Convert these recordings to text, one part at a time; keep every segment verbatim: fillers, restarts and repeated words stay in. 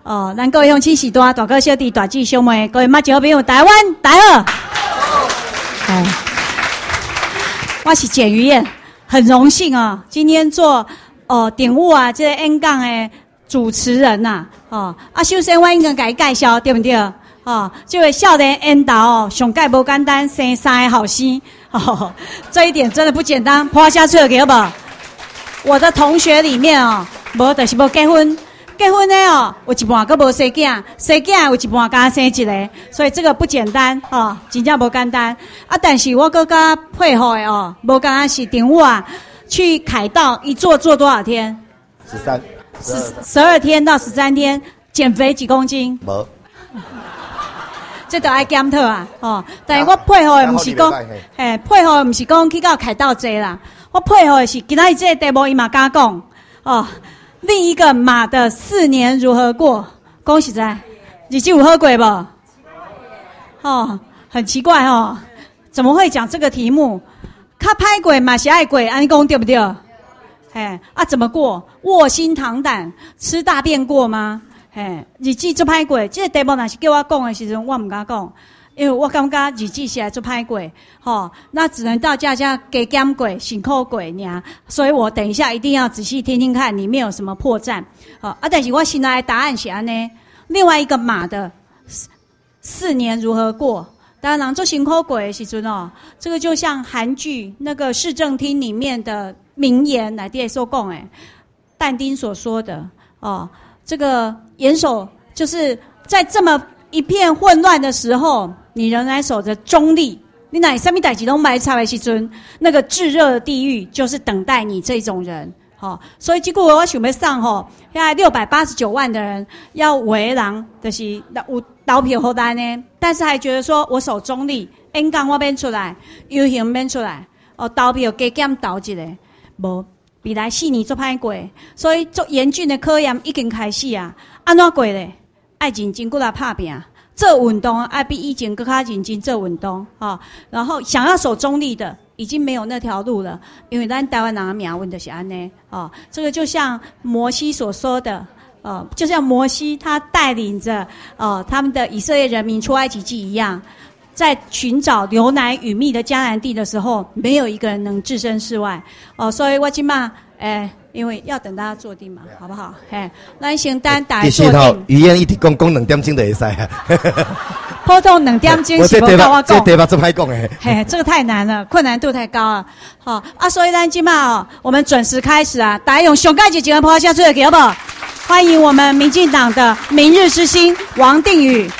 哦，咱各位乡亲时代大哥小弟大姊兄妹，各位妈舅朋友，台湾大好。哎，我是简于燕，很荣幸啊，今天做哦顶务啊这个演讲的主持人呐、啊，哦啊，首先我应该给介绍对不对？哦，这位少年演导哦，上届无简单，生三个后生，哦，这一点真的不简单，抛下去了给好不好？我的同学里面哦，无就是无结婚。结婚的哦，有一半个无生囝，生囝有一半加生一个，所以这个不简单哦，真正无简单啊！但是我更加佩服的哦，无刚刚是顶务啊，去凯道一坐坐多少天？ 十三， 十十二天到十三天，减肥几公斤？ 无， 这都爱检讨啊！哦，但是我佩服的不是讲，嘿，佩服的不是讲去到凯道坐啦，我佩服的是今仔日这个题目伊嘛敢讲哦。另一个马的四年如何过？恭喜在，日子有好过不？哦，很奇怪哦，怎么会讲这个题目？较歹过嘛是爱过，安尼讲对不对？嘿，啊怎么过？卧薪尝胆，吃大便过吗？嘿，日子做歹过，这个题目若是叫我讲的时阵，我唔敢讲。因为我感觉日子是来做歹过，吼，那只能到家家加减过、辛苦过尔，所以我等一下一定要仔细听听看里面有什么破绽，好啊。但是我现在答案是安呢，另外一个马的四年如何过？当然做辛苦过的时阵哦，这个就像韩剧那个市政厅里面的名言来底所讲诶，但丁所说的哦，这个严守就是在这么一片混乱的时候。你仍然守着中立，你哪什么代志都买差的时阵，那个炙热的地狱就是等待你这种人。好、哦，所以结果我想要上吼，现在六百八十九万的人要围狼，就是有投票后单呢，但是还觉得说我守中立，演讲我免出来，游行免出来，哦，投票加减投一个，无未来四年做歹过，所以做严峻的考验已经开始啊，安怎过咧？爱认真过来打拼。做运动爱比以前更加认真做运动啊、哦，然后想要守中立的已经没有那条路了，因为咱台湾人的命运就是安尼啊，这个就像摩西所说的，呃，就像摩西他带领着呃他们的以色列人民出埃及记一样，在寻找牛奶与蜜的迦南地的时候，没有一个人能置身事外哦、呃，所以我今嘛，诶。因为要等大家坐定嘛，好不好？嘿，咱先等大家坐定。 语言一直讲讲两点钟就会使啊。 普通两点钟是不够我讲。 这题目这歹讲诶。 嘿，这个太难了，困难度太高了。好啊，所以咱今嘛哦，我们准时开始啊，大家用上盖几几个抛下去给好不好？欢迎我们民进党的明日之星王定宇。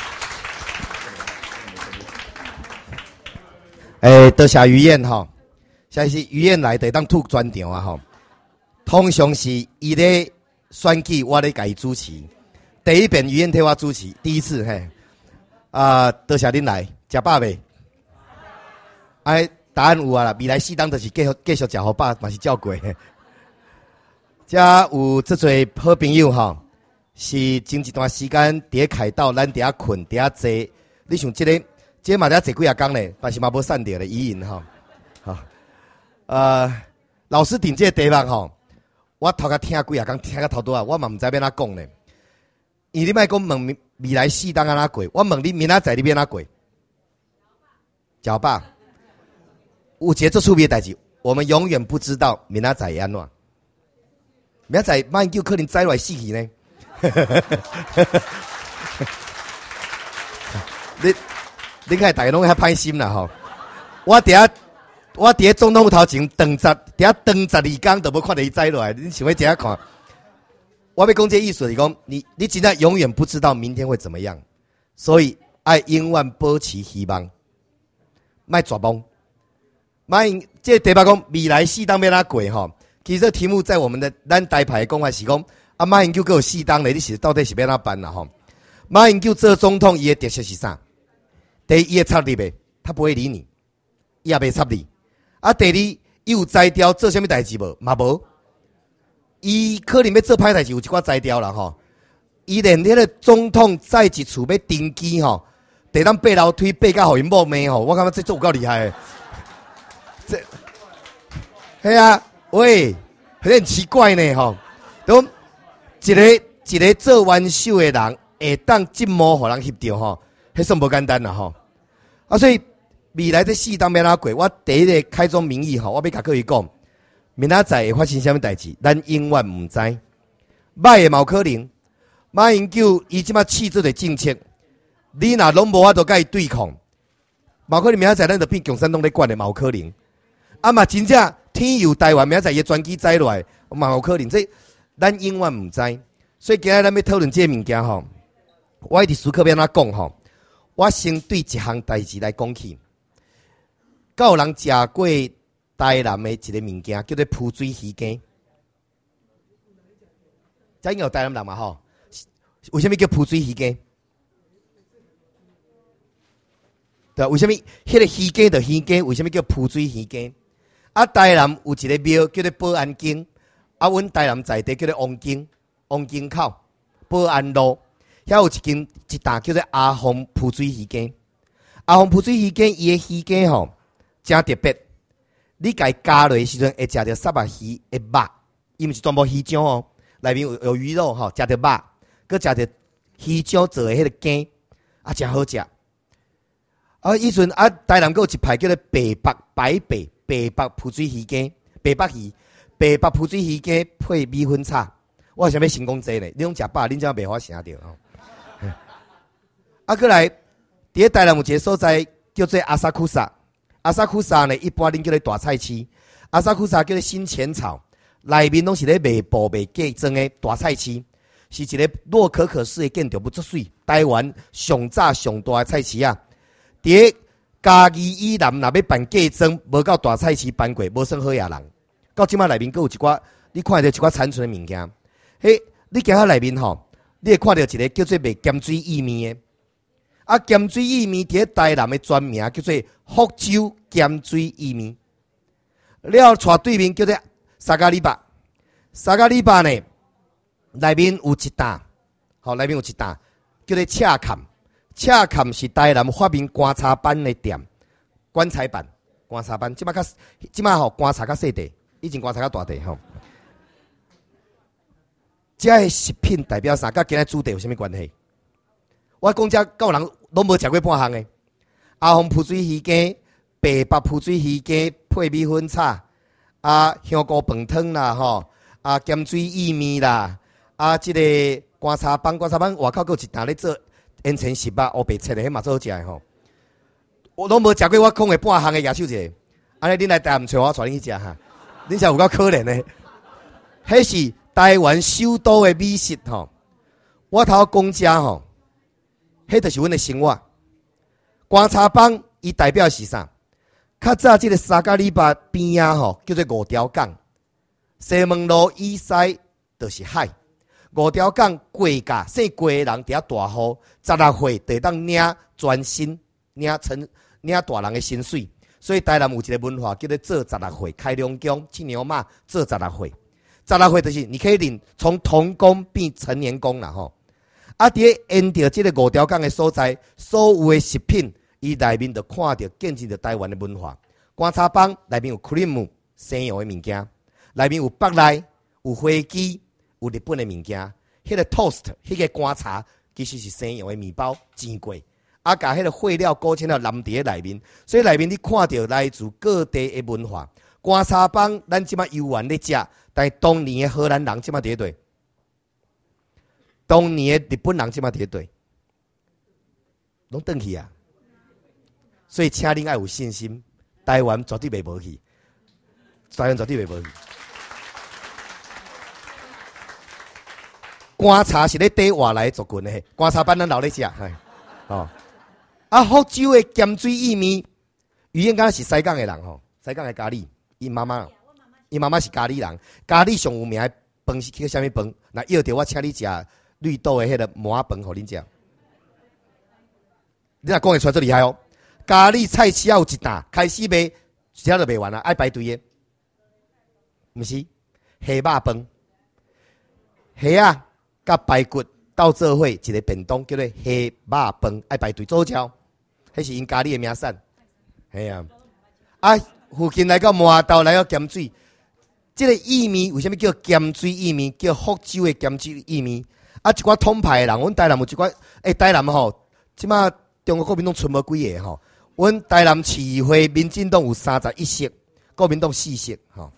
诶，多谢于燕哈，现在是于燕来的当吐专场啊哈。通常是伊咧选举，我咧甲伊主持。第一遍于燕替我主持，第一次嘿。啊、呃，多谢恁来，食饱未？哎，答案有啊啦，未来四档就是继续继续食好饱，嘛是照过。遮有这侪好朋友哈，是前一段时间伫咧凯道，咱伫遐困，伫遐坐。你想即、這個，即嘛伫遐坐几啊工咧，但是嘛无散掉咧，语音哈。好，呃，老师顶这个题目吼。我头壳听几啊讲，听到头拄啊，我嘛毋知要哪讲呢。因为你莫讲问未来四档安怎过，我问你明仔载你要哪过？食饱。有一个做趣味的代志，我们永远不知道明仔载会安怎。明仔载万一可能载落来死去呢？你你看大家拢遐歹心啦吼！我伫遐。我伫咧总统府头前等十，伫遐等十二天都无看到伊载落来，你想要怎样看？我要讲这意思是讲，你你真的永远不知道明天会怎么样，所以爱永远保持希望，莫绝望。莫这题目讲未来四档要哪过吼？其实这题目在我们的咱台牌讲法是讲，啊马英九还有四档咧，你是到底是要哪办啦吼？马英九做总统，伊的特色是啥？第一，伊会插你呗，他不会理你，伊也袂插你。啊，第二，伊有才调做啥物代志无？嘛无。伊可能要做歹代志，有一寡才调啦吼。伊连迄个总统在一厝要登基吼，得当爬楼梯爬到互因某妹吼，我感觉这做有够厉害的。这，嘿啊，喂，有点奇怪呢吼。都一个一一个做元首的人会当这么互人翕到吼，迄算无简单啦吼。啊，所以未来这四当要哪过？我第一个开宗明义吼，我要甲各位讲，明仔载会发生啥物代志，咱永远唔知。歹的嘛有可能，马英九伊即马试做的政策，你若拢无法度甲伊对抗，嘛可能明仔载咱就变共产党咧管的嘛有可能。啊嘛真正天佑台湾，明仔载伊专机载落来，嘛有可能。这咱永远唔知。所以今日咱要讨论这个物件吼，我一直思考要安怎讲吼。我先对一项代志来讲起。敢有人食过台南的一个物件，叫做浮水鱼羹。这应该有台南人嘛吼？为什么叫浮水鱼羹？对，为什么迄个鱼羹的鱼羹？为什么叫浮水鱼羹？啊，台南有一个庙叫做保安宫，啊，阮台南在地叫做王宫，王宫口保安路。遐有一间一档叫做阿凤浮水鱼羹，阿凤浮水鱼羹伊的鱼羹吼真特别，你家加落的时阵会食到沙巴鱼的肉，伊毋是全部鱼浆哦，内面有有鱼肉吼，食到肉，佮食到鱼浆做的迄个羹，啊真好食。啊，以前啊台南佮有一排叫做白北白白白北浮水鱼羹，白北鱼白北浮水鱼羹配米粉炒，我想要成功这呢，你拢食饱，恁怎袂好想到吼？啊，过来，伫咧台南有一个所在叫做阿萨库萨，阿萨库萨呢，一般恁叫做大菜市，阿萨库萨叫做新前草，内面拢是咧卖布卖鸡装的大菜市，是一个洛可可式的建筑物，足水，台湾上早上大的菜市啊。伫咧嘉义以南，若要办鸡装，无到大菜市办过，无算好野人。到即马内面，佫有一寡，你看到一寡残存的物件，嘿，你行到内面吼。你会看到一个叫做卖咸水意面的，啊，咸水意面伫台南的专名叫做福州咸水意面。了，带对面叫做沙咖喱巴，沙咖喱巴呢，内面有一档，好，内面有一档叫做赤坎，赤坎是台南发明观察班的店，棺材板、观察班，即马较即马吼观察较细地，以前观察较大地吼。这个食品代表啥？甲今日主题有啥物关系？我讲这够人拢无食过半项的。阿凤浮水鱼羹、白北浮水鱼羹配米粉炒，啊香菇饭汤啦吼，啊咸水意面啦，啊即、這个观察班、观察班外口佫有一档咧做烟尘食肉、乌白切的，迄嘛做好食的吼。我拢无食过我讲的半项的野手者，安尼恁来台南找我，带恁去食哈。恁才有够可怜的，迄是。台湾首都的美食吼，我头讲遮吼，迄就是阮的生活。观察帮伊代表是啥？较早即个沙咖喱巴边啊吼，叫做五条港。西门路以西就是海，五条港过架，姓过的人伫遐大户，十六岁就当领全身领成领大人的薪水。所以台南有一个文化叫做做十六岁，开龙宫七牛马做十六岁。十六岁就是你可以领从童工变成年工啦吼，啊！伫咧沿着即个五条港的所在，所有的食品，伊内面就看到见证着台湾的文化。观察帮内面有 cream 西洋的物件，内面有北来，有飞机，有日本的物件。迄、那个 toast， 迄个观察其实是西洋的面包煎过，啊，甲迄个配料勾芡了淋伫内面，所以内面你看到来自各地的文化。观察帮咱即马游玩咧食。但当年的荷兰人即马伫对，当年的日本人即马伫对，拢转去啊！所以请恁要有信心，台湾绝对袂无去，台湾绝对袂无去。观察是咧缀外来族群的，观察班咱留咧食，嘿，哦，啊，福州的咸水意面，语言敢是西港的人吼，西港的咖喱，伊妈妈。伊妈妈是咖喱人，咖喱上有名的饭是叫啥物饭？那要着我请你食绿豆的迄个麻饭，互恁食。你若讲会出来最厉害哦！咖喱菜市有一档，开始卖，吃都卖完啦，爱排队的。毋是，虾肉饭，虾啊，甲排骨斗做伙一个便当，叫做虾肉饭，爱排队做招。迄是因咖喱的名产。系啊，啊，附近来到麻豆，来到咸水。这个意面为什么叫咸水意面？叫福州的咸水意面。 啊，一寡统派的人，阮台南有一寡，诶，台南吼，即马中国国民党剩无几个吼，阮台南市议会民进党有三十一席，国民党四席，吼，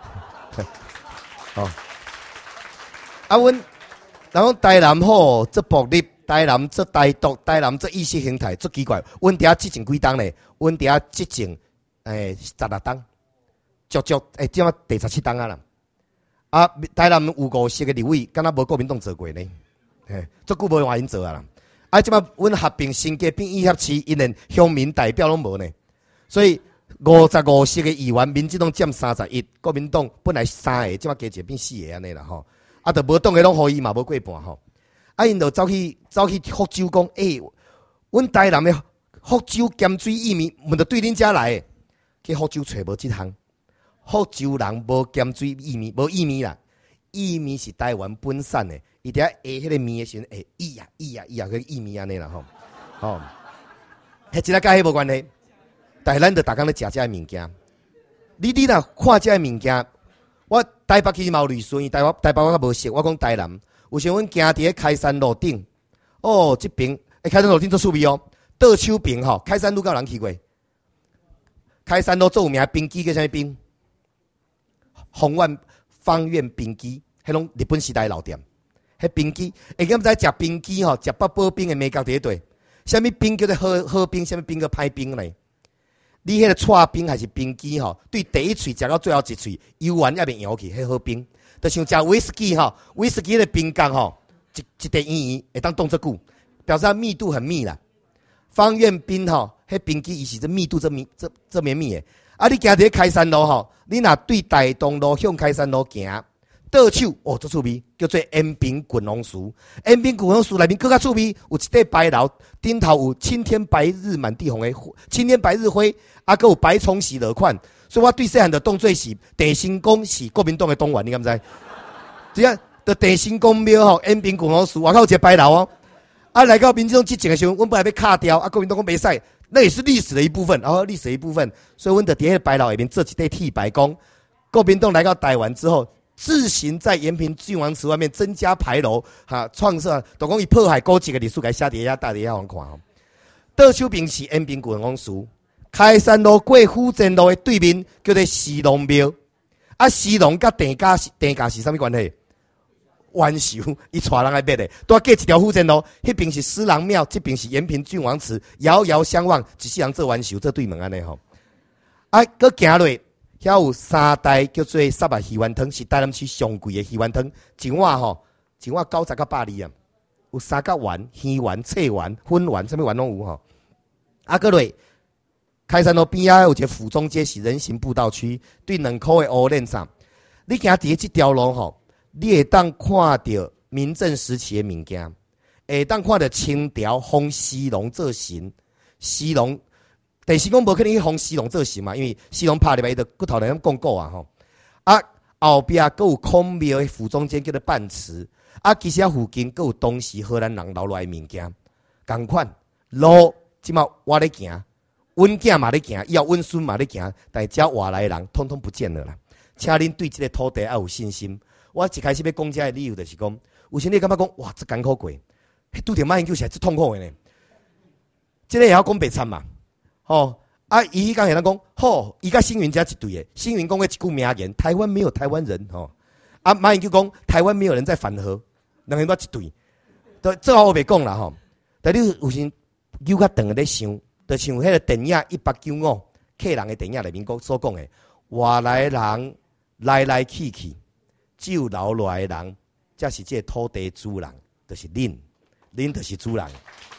吼，啊，阮，然后台南吼，这暴力，台南这台独，台南这意识形态，足奇怪，阮伫遐执政几档咧，阮伫遐执政诶十六档，足足诶，即马第十七档啊啦。啊，台南有五席个立委，敢若无国民党做过呢？嘿，足久无换因做啊啦。啊，即摆阮合并新界变议协市，因连乡民代表拢无呢。所以五十五席个议员，民进党占三十一，国民党本来三个，即摆加一变四个安尼啦吼。啊，着无党个拢互伊嘛无过半吼。啊，因着走去走去福州讲，诶、欸，阮台南的福州咸水薏米，问着对恁遮来的，去福州找无即项。福州人无咸水薏米，无薏米啦。薏米是台湾本产的，伊伫遐下迄个米的时阵，会咿呀咿呀咿呀，迄薏米安尼啦吼，吼，迄真个甲迄无关系。但是咱着逐工咧食遮物件。你你若看遮物件，我台北去嘛有律师，因台北台北我较无熟，我讲台南，有时阮行伫咧开山路顶，哦，即边诶开山路顶做趣味哦，倒手边吼，开山路敢有人去过？开山路最有名冰机叫啥物冰？方苑方苑冰机，迄拢日本时代老店。迄冰机，会敢知食冰机吼，食八宝冰的美角伫对。啥物冰叫做好好冰，啥物冰叫歹冰呢？你迄个串冰还是冰机吼？对第一喙食到最后一喙，油丸也袂摇去，迄好冰。就像食威士忌吼，威士忌的冰缸吼，一一滴圆圆会当冻遮久，表示它密度很密啦。方苑冰吼，迄冰机伊是这密度这密这这绵密的。啊！你行伫开山路吼，你若对大东路向开山路行，倒手哦，足趣味，叫做延平滚龙树。延平滚龙树内面更较趣味，有一块白楼，顶头有青天白日满地红的青天白日辉，啊，佮有白崇禧落款。所以我对细汉就当做是地心宫是国民党的党员，你敢知？只要的地心宫庙吼，延平滚龙树，外口有一个白楼哦。啊，来到民进党执政的时候，阮本来要卡掉，啊，国民党讲袂使。那也是历史的一部分，然后历史的一部分，所以阮就伫迄白楼下面做一块替白宫。国民党来到台湾之后，自行在延平郡王祠外面增加牌楼，哈，创设，都讲伊破坏古迹的历史，给写伫遐，大伫遐互看吼。倒手边是延平郡王祠，开山路过福建路的对面叫做西龙庙。啊，西龙甲地价是地价是啥物关系？冤仇，伊带人来买的，拄啊过一条福建路，迄边是施郎庙，这边是延平郡王祠，遥遥相望，一世人做冤仇，做对门安尼吼。啊，搁行落，遐有三代叫做沙巴鱼丸汤，是台南市上贵的鱼丸汤，一碗吼，一碗九十到百二啊，有三角丸、鱼丸、脆丸、粉丸，啥物丸拢有吼。啊，搁落开山路边仔有一个府中街是人行步道区，对两块的乌链上，你行伫即条路吼。你会当看到民政时期的物件，会当看到清朝封西龙做神，西龙，但是讲无可能去封西龙做神嘛，因为西龙拍入来伊就骨头来咁讲过啊吼。啊，后壁佫有孔庙的府中间叫做半池，啊，其实啊附近佫有当时荷兰人留落来的物件，同款路即马我咧行，阮囝嘛咧行，以后阮孙嘛咧行，但遮外来的人通通不见了啦。请恁对这个土地要有信心。我一开始要讲这个理由，就是讲，有时你感觉讲，哇，这艰苦过，迄拄着马英九是最痛苦的呢。这个也要讲白惨嘛，吼、哦、啊！伊迄讲会当讲，吼，伊甲星云家一对的，星云讲过一句名言：台湾没有台湾人，吼、哦、啊！马英九讲台湾没有人在反核，两个人都一对，都最后我袂讲啦吼。但你有时又较长咧想，就像迄个电影《一八九五》客人的电影里面讲所讲的，外来人来来去去。只有留落来的人，才是这个土地主人，就是恁，恁就是主人。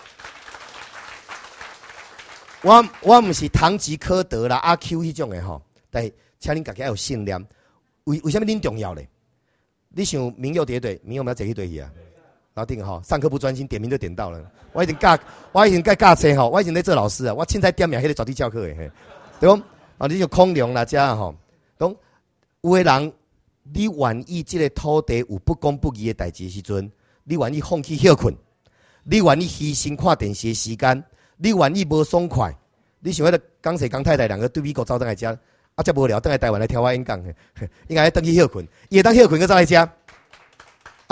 我我唔是堂吉诃德啦、阿 Q 迄种的吼，但是请恁家己要有信念。为为什么恁重要咧？你想民佑伫对，民佑要坐去对去啊？老丁吼，上课不专心，点名就点到了。我已经教，我已经教教册吼，我已经在做老师啊。我凊彩点名迄个绝对教课的，对讲啊，你就空粮啦，遮吼，讲有诶人。你愿意这个土地有不公不义的代志时阵，你愿意放弃休困，你愿意牺牲看电视的时间，你愿意无爽快，你想迄个江西江太太两个对美国走倒来遮，啊，则无聊倒来台湾来听我演讲，应该等去休困，伊会当休困个走来遮，啊，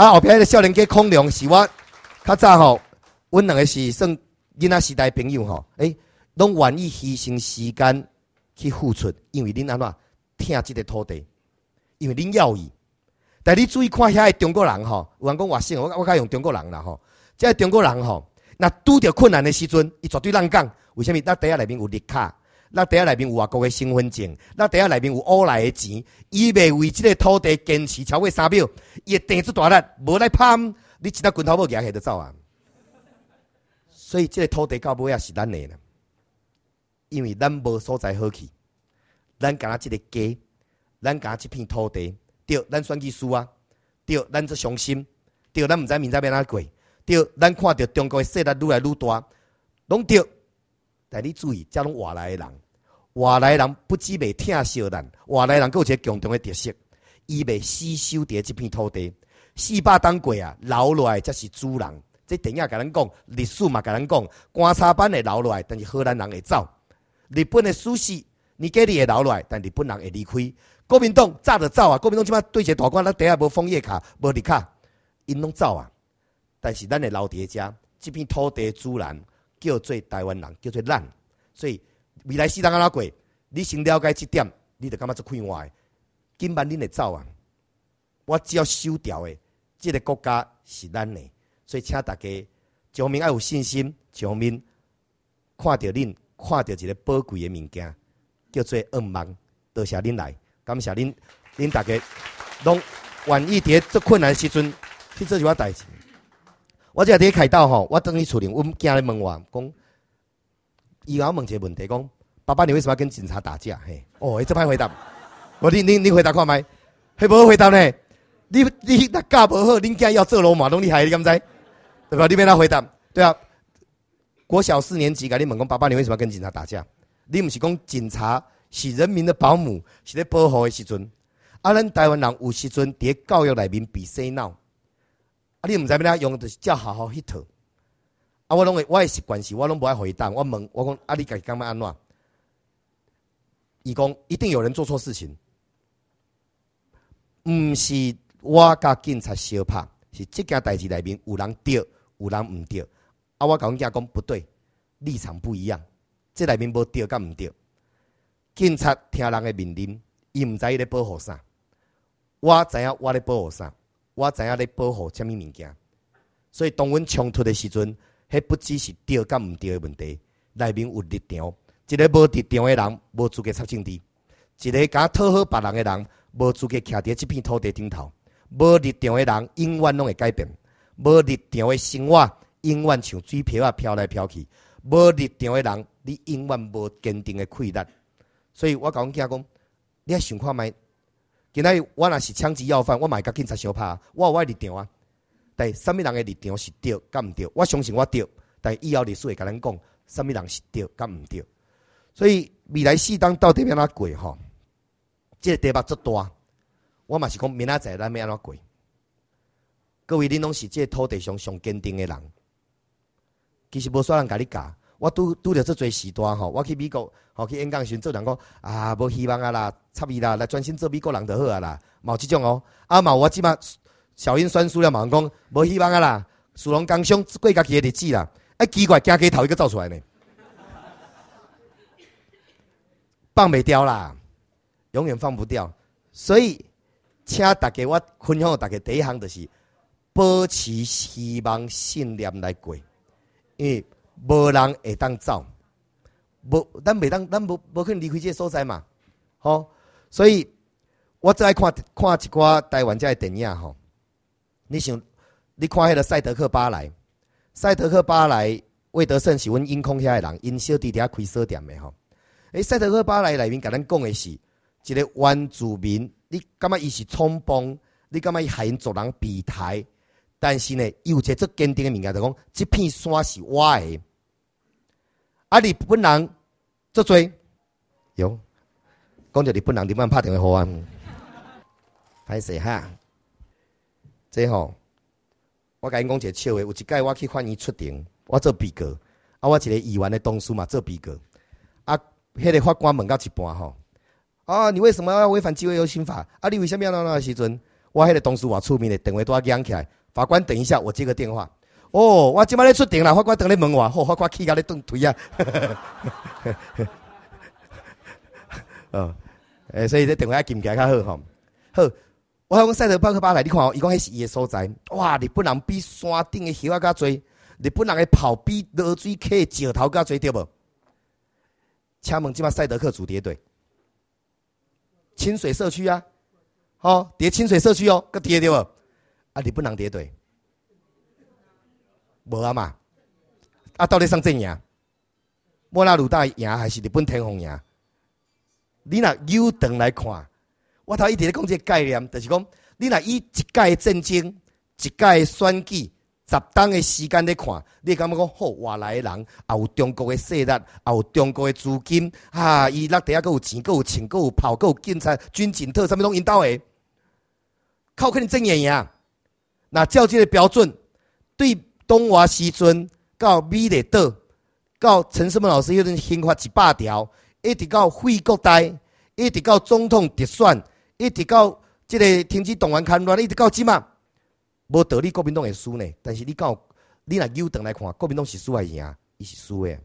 啊，后壁迄个少年家孔良是我较早吼，阮两个是算囡仔时代朋友吼，诶、欸，拢愿意牺牲时间去付出，因为恁安怎疼即个土地，因为恁要伊。但你注意看遐个中国人吼，有人讲外省，我我较用中国人啦吼。即个中国人吼，若拄着困难的时阵，伊绝对人讲，为什么？咱地下内面有绿卡，咱地下内面有外国的身份证，咱地下内面有乌来的钱，伊袂为即个土地坚持超过三秒，伊会顶出大力，无来拍你一搭拳头要举下就走啊！所以即个土地到尾也是咱的啦，因为咱无所在好去，咱敢若即个家，咱敢若即片土地。对，咱选举输啊！对，咱这伤心；对，咱毋知明仔要哪过；对，咱看到中国的势力愈来愈大，拢对。但你注意，这拢外来的人，外来的人不只袂疼惜咱，外来的人佫有一个共同的特色，伊袂死守伫这片土地。四百当过啊，留落来才是主人。这电影甲咱讲，历史嘛甲咱讲，观察班会留落来，但是荷兰人会走；日本的史实，尼基利会留落来，但日本人会离开。国民党早就走啊！国民党即摆对一个大官，咱底下无枫叶卡，无绿卡，因拢走啊。但是咱会留伫遮，这片土地的主人叫做台湾人，叫做咱。所以未来世人安怎过？你先了解这点，你就感觉足快活的。今晚恁会走啊！我只要守掉的，这个国家是咱的，所以请大家上面要有信心，上面看到恁，看到一个宝贵的物件，叫做恩望。多谢恁来。感谢恁，恁大家拢愿意伫最困难的时阵去做一寡代志。我即下伫开导吼，我等去厝里，阮囝咧问我讲，伊甲我问一个问题，讲爸爸你为什么要跟警察打架？嘿，哦，这歹回答，我你你你回答看觅，迄无好回答呢？你你若教无好，恁囝要做罗马拢厉害，你敢知？对吧？你免他回答，对啊。国小四年级，甲你问讲，爸爸你为什么要跟警察打架？你毋是讲警察？是人民的保姆，是咧保护的时阵。啊，咱台湾人有时阵伫教育内面被洗脑，啊，你毋知要哪用，就是叫好好迄套。啊，我拢会，我的习惯是，我拢不爱回答。我问，我讲，啊，你家己感觉安怎？伊讲，一定有人做错事情，毋是我甲警察相拍，是这件代志内面有人对，有人毋对。啊，我甲阮囝讲不对，立场不一样，这内面无对甲毋对。警察听人的命令，伊毋知伊咧保护啥。我知影我咧保护啥，我知影咧保护什么物件。所以当阮冲突的时阵，迄不只是对甲毋对的问题，内面有立场。一个无立场的人，无资格插政治；一个敢讨好别人的人，无资格徛伫这片土地顶头。无立场的人，永远拢会改变；无立场的生活，永远像水漂啊飘来飘去；无立场的人，你永远无坚定的气力。所以我甲阮囝讲，你爱想看觅，今仔日我若是枪击要犯，我嘛会甲警察相拍，我有我立场啊。但什么人的立场是对甲毋对？我相信我对，但以后历史会甲咱讲，什么人是对甲毋对。所以未来世当到底要安怎过吼？这个题目足大，我嘛是讲明仔载咱要安怎过。各位恁拢是这个土地上上坚定的人，其实无啥人甲你教。我拄拄着这侪时段吼，我去美国吼去演讲时，做人讲啊，无希望啊啦，插伊啦，来专心做美国人就好啊啦，冇即种哦。啊嘛，我即马小英酸输了，嘛讲无希望啊啦，属龙工商过家己的日子啦。哎，奇怪，惊鸡头一个走出来呢，放袂掉啦，永远放不掉。所以，请大家我分享大家第一项就是保持希望信念来过，因为。无人会当走，无咱袂当，咱无无可能离开这个所在嘛，吼。所以我最爱看看一寡台湾这的电影吼。你想，你看迄个赛德克巴莱，赛德克巴莱魏德胜是阮英空遐的人，因小弟伫遐开锁店的吼。诶，赛德克巴莱内面甲咱讲的是一个原住民，你感觉伊是冲崩，你感觉伊害因族人避台，但是呢，伊有一个最坚定的物件，就讲这片山是我的。啊！日本人做多有讲到日本人，日本人拍电话互我，歹势哈。这吼，我甲因讲一个笑话。有一摆我去法院出庭，我做被告，啊，我一个议员的同事嘛做被告。啊，迄个法官问到一半吼，啊，你为什么要违反机会优先法？啊，你为什么要那那时阵？ 我迄个同事偌出名的，电话拄啊响起来，法官等一下，我接个电话。哦，我即摆咧出庭啦，法官等咧问我，好，法官气甲咧顿推啊。哦，诶，所以这电话要记起来较好吼。好，我讲赛德克巴莱，你看哦，伊讲迄是伊的所在。哇，日本人比山顶的叶啊较多，日本人的跑比落水溪的石头较多，对无？请问即摆赛德克组叠队，清水社区啊，哦，叠清水社区哦，个叠对无？啊，日本人叠队，无啊嘛？啊，到底上阵赢？莫那鲁大赢还是日本天皇赢？你若有长来看，我头一直咧讲这个概念，就是讲，你若以一届战争、一届选举、十冬的时间咧看，你感觉讲好，外来的人也有中国的势力，也有中国的资金，啊，伊落地下佫有钱，佫有枪，佫有炮，佫有警察、军警特，啥物拢因兜的，靠可能真赢赢。那照这个标准，对东华时阵到美丽岛，到陈世文老师迄阵刑法一百条。一直到废国代，一直到总统直选，一直到这个停止动员戡乱，一直到即嘛，无道理国民党会输呢。但是你讲，你若扭转来看，国民党是输还是赢？伊是输的。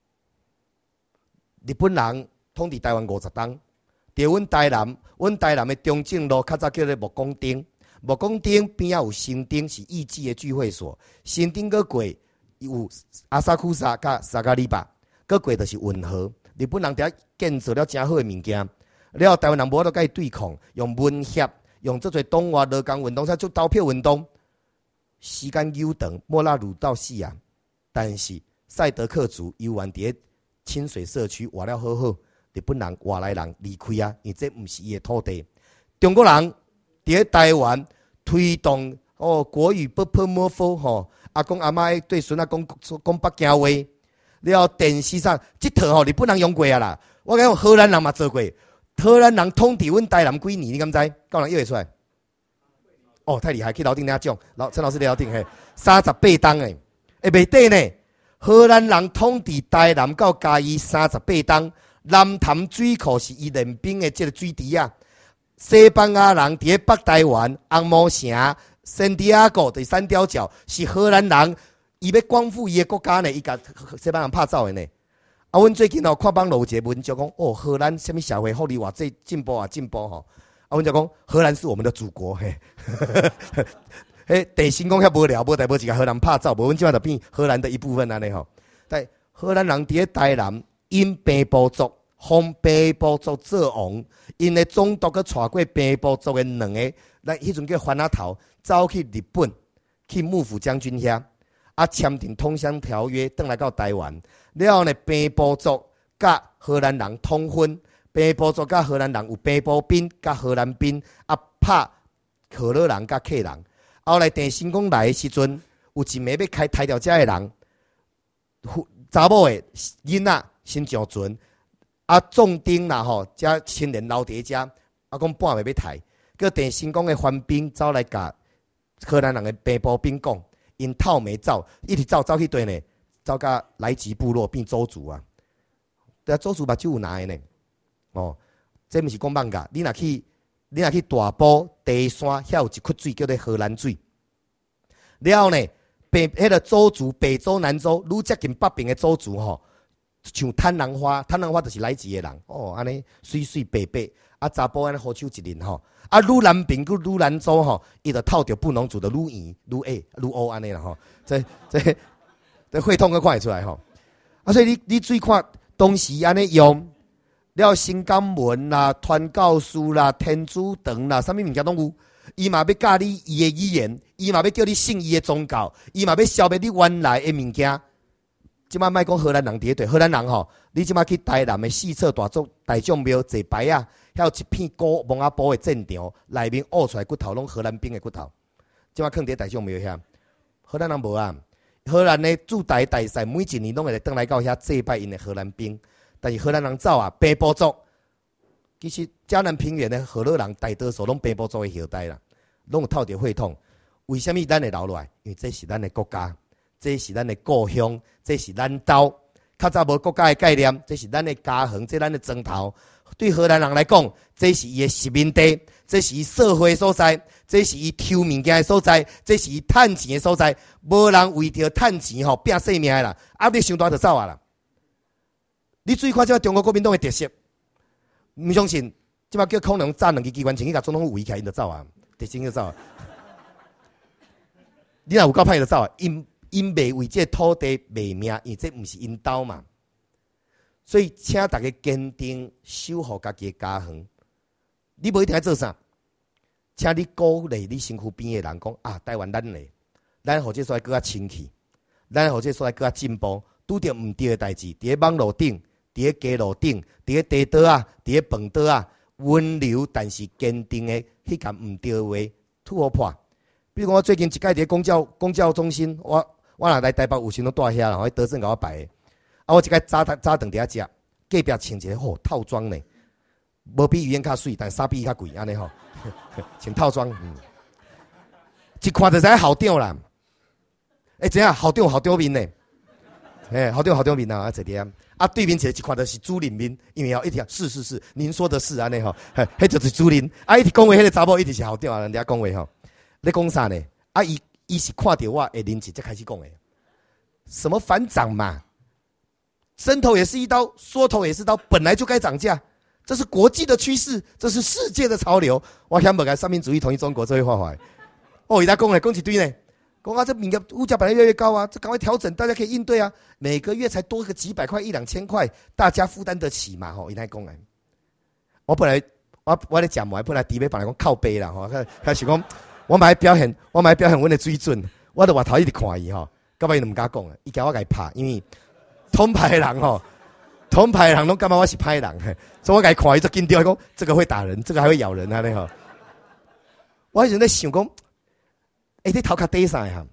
日本人统治台湾五十冬，伫阮台南，阮台南的中正路较早叫做木工町，木工町边仔有新町，是艺伎的聚会所。新町个过有阿萨库萨甲萨加里巴，个过就是运河。日本人伫遐建造了真好的物件，了后台湾人无法度甲伊对抗，用文协，用做侪东华劳工运动，才做投票运动。时间悠长，莫那鲁到死啊！但是赛德克族游玩伫清水社区活了好好，日本人外来人离开啊，因为这毋是伊的土地。中国人伫台湾推动哦国语不不莫否吼，阿公阿妈对孙仔讲讲北京话。了电视上这套吼日本人用过啊啦，我讲荷兰人嘛做过，荷兰人统治阮台南几年，你敢知？够人约会出来？哦，太厉害，去楼顶遐讲，老陈老师在楼顶嘿，三十八冬诶，会袂对呢？荷兰人统治台南到嘉义三十八冬，南潭水库是伊练兵的这个水池啊。西班牙人伫北台湾、红毛城、圣地亚哥第三条角是荷兰人。伊要光复伊个国家呢，伊甲西班牙人拍走的呢。啊，阮最近吼看网络有一个文章讲，哦，荷兰什么社会福利偌济进步啊进步吼。啊，阮就讲荷兰是我们的祖国嘿。嘿，地心讲遐无聊，无代无一个荷兰拍走，无阮即摆就变荷兰的一部分安尼吼。但荷兰人伫咧台南，因平埔族封平埔族做王，因的总督佮带过平埔族的两个，咱迄阵叫番仔头，走去日本，去幕府将军遐。啊，签订通商条约，转来到台湾，了后呢，平埔族甲荷兰人通婚，平埔族甲荷兰人有平埔兵甲荷兰兵，啊，拍荷兰人甲客人。后来郑成功来的时阵，有一枚要开抬掉遮的人，查某的囡仔先上船，啊，壮丁啦吼，遮青年留伫遮，啊，讲半暝要抬，叫郑成功的官兵走来甲荷兰人的平埔兵讲。因套没走，一直走走去对呢，走到来吉部落变周族啊！对啊，周族目睭有拿的呢。哦，这毋是讲蠓噶，你若去，你若去大埔地山，遐有一窟水叫做荷兰水。了后呢，北迄个周族，北周、南周，愈接近北边的周族吼，像贪狼花，贪狼花就是来吉的人。哦，安尼水水白白，啊查甫安尼好手一拎吼。啊，愈南边佮愈南州吼，伊就套着布农族的愈圆、愈矮、愈乌安尼啦吼。这这这会痛个看会出来吼。啊，所以你你注意看，当时安尼用了新港文啦、传教士啦、天主堂啦，啥物物件拢有。伊嘛要教你伊的语言，伊嘛要叫你信伊的宗教，伊嘛要消灭你原来的物件。即摆莫讲荷兰人伫对，荷兰人吼，你即摆去台南的四侧大族大将庙坐牌啊。还有一片古蒙阿波的战场，内面挖出来骨头，拢荷兰兵的骨头。即摆放伫大将庙遐，荷兰人无啊。荷兰的驻台大使每一年拢会来登来到遐祭拜因的荷兰兵，但是荷兰人走啊，平埔族。其实嘉南平原的荷兰人大多数拢平埔族的后代啦，拢有透着血统。为什么咱会留落来？因为这是咱的国家，这是咱的故乡，这是咱岛。较早无国家的概念，这是咱的家园，这是咱的庄头。 对荷兰人来讲，这是伊的殖民地，这是伊社会所在，这是伊抽物件的所在，这是伊趁钱的所在。无人为着趁钱吼拼性命的啦，啊你伤大就走啊啦！你注意看这中国国民党的特色，唔相信，即摆叫可能炸两支机关枪，伊甲总统围起来，因就走啊，特性就走啊。你若有够歹就走啊，因因袂为这土地卖命，因为这唔是因兜嘛。所以，请大家坚定守护家己的家园。你无一定要做啥，请你鼓励你身躯边的人讲啊，台湾咱嘞，咱或者说更较清气，咱或者说更较进步。拄着唔对的代志，伫咧网络顶，伫咧街路顶，伫咧地道啊，伫咧饭道啊，温柔但是坚定的去甲唔对的话吐好破。比如讲，我最近一届伫咧公教公教中心，我我若来台北有时拢住遐啦，我德政甲我摆的。啊，我一个早早顿伫遐食，隔壁穿一个吼套装呢，无比语言较水，但衫比伊较贵，安尼吼，穿套装，嗯，一看就知校长啦。哎、欸，怎样？校长校长面呢？哎、欸，校长校长面啊，这点啊，对面一个一看就是主任面，因为吼一直是是是，您说的是安尼吼，嘿，迄就是主任，啊，一直讲话，迄个查某一直是校长啊，人家讲话吼，你讲啥呢？啊，伊伊是看到我的年纪才开始讲的，什么反涨嘛？伸头也是一刀，缩头也是刀，本来就该涨价，这是国际的趋势，这是世界的潮流。我想不该三民主义统一中国这会画画。哦，伊在讲嘞，讲一堆呢，讲啊，这物价物价本来越来越高啊，这赶快调整，大家可以应对啊。每个月才多个几百块，一两千块，大家负担得起嘛？吼，伊在讲嘞。我本来我我咧讲，我本来底尾本来讲靠背啦，吼，开始讲我买表现，我买表现阮的水准，我伫外头一直看伊吼，到尾伊都唔敢讲啊，伊叫我甲伊拍，因为。通牌的人吼，通牌的人拢感觉我是歹人，所以我甲伊看伊就紧张，讲这个会打人，这个还会咬人啊！咧吼，我迄阵在想讲，哎、欸，你头壳底啥呀？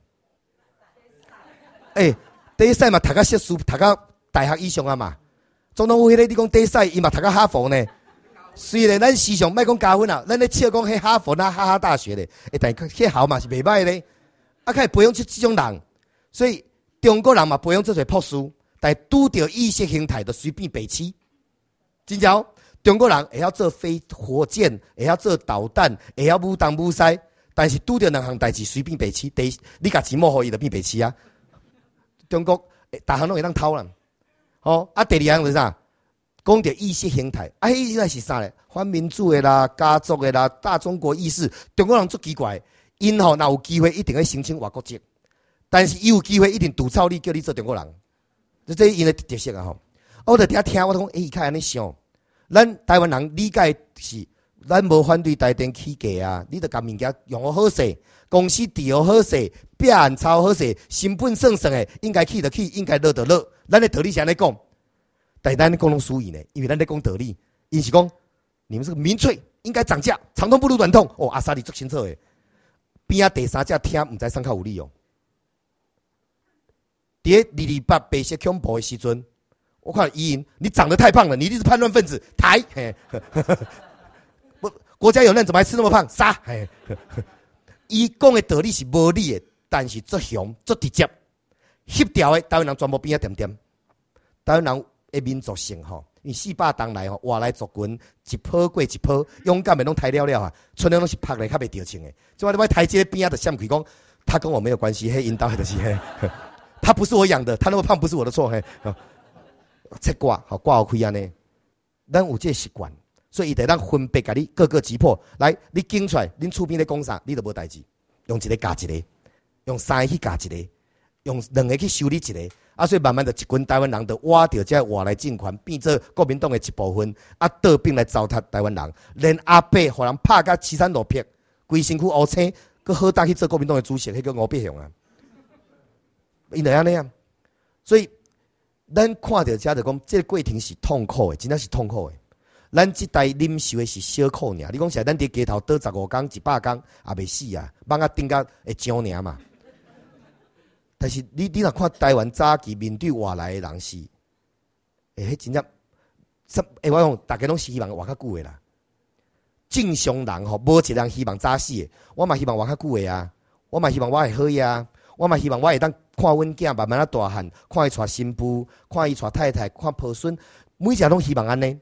哎、欸，底赛嘛，读到硕士，读到大学以上啊嘛。总统府迄个你讲底赛，伊嘛读到哈佛呢。虽然咱时常莫讲加分啊，咱咧笑讲迄哈佛啊、哈哈大学咧，哎，但迄好嘛是袂歹咧。啊，开始培养出这种人，所以中国人嘛培养做侪博士。但拄到意识形态就随便白痴，真正中国人会晓做飞火箭，会晓做导弹，会晓武东武西，但是拄到两项代志随便白痴。第一，你甲钱莫互伊就变白痴啊！中国大项拢会当偷人，哦啊，第二项是啥？讲到意识形态，啊，意识形态是啥咧？反民主的啦，家族的啦，大中国意识，中国人足奇怪，因吼若有机会一定会申请外国籍，但是伊有机会一定堵操你，叫你做中国人。这是因的特色啊！吼，我伫遐听，我讲，哎，伊较安尼想，咱台湾人理解是，咱无反对台电起价啊，你着甲物件用好好势，公司治好好势，表现超好势，成本算算的，应该起就起，应该落就落，咱的道理是安尼讲，但是咱咧讲拢输赢呢，因为咱咧讲道理，因是讲，你们这个民粹应该涨价，长痛不如短痛。哦，阿萨利足清楚的，边啊第三只听唔知上较有利用。伫二二八白色恐怖的时阵，我看伊因你长得太胖了，你一定是叛乱分子。抬，不，国家有难怎么还吃那么胖？杀！伊讲的道理是无理的，但是足雄足直接，协调的台湾人全部变啊点点。台湾人的民族性吼，因四百当来吼，外来族群一波过一波，勇敢的拢抬了了啊，剩的拢是拍来较袂着情的。即我你抬这个边啊，就闪开讲，他跟我没有关系，嘿，引导的是嘿。他不是我养的，他那么胖不是我的错，嘿，切挂好挂好开安尼，咱有这个习惯，所以伊得咱分别甲你各个击破，来，你讲出来，恁厝边咧讲啥，你都无代志，用一个加一个，用三个去加一个，用两个去修理一个，啊，所以慢慢的一群台湾人就挖掉这外来政权，变做国民党的一部分，啊，倒并来糟蹋台湾人，连阿伯互人拍甲七三六撇，规身躯乌青，佮好大去做国民党的主席，迄个吴伯雄啊。因就安尼啊，所以咱看到遮就讲，这个过程是痛苦的，真正是痛苦的。咱这代忍受的是小苦尔。你讲现在咱伫街头倒十五工、一百工也袂死啊，网啊顶甲会涨尔嘛。但是你你若看台湾早期面对外来的人是，诶，迄真正，诶，我讲大家拢是希望活较久的啦。正常人吼，无一个人希望早死的，我嘛希望活较久的啊，我嘛希望我会好呀。我嘛希望我会当看阮囝慢慢啊大汉，看伊带新妇，看伊带太太，看抱孙，每一个拢希望安尼。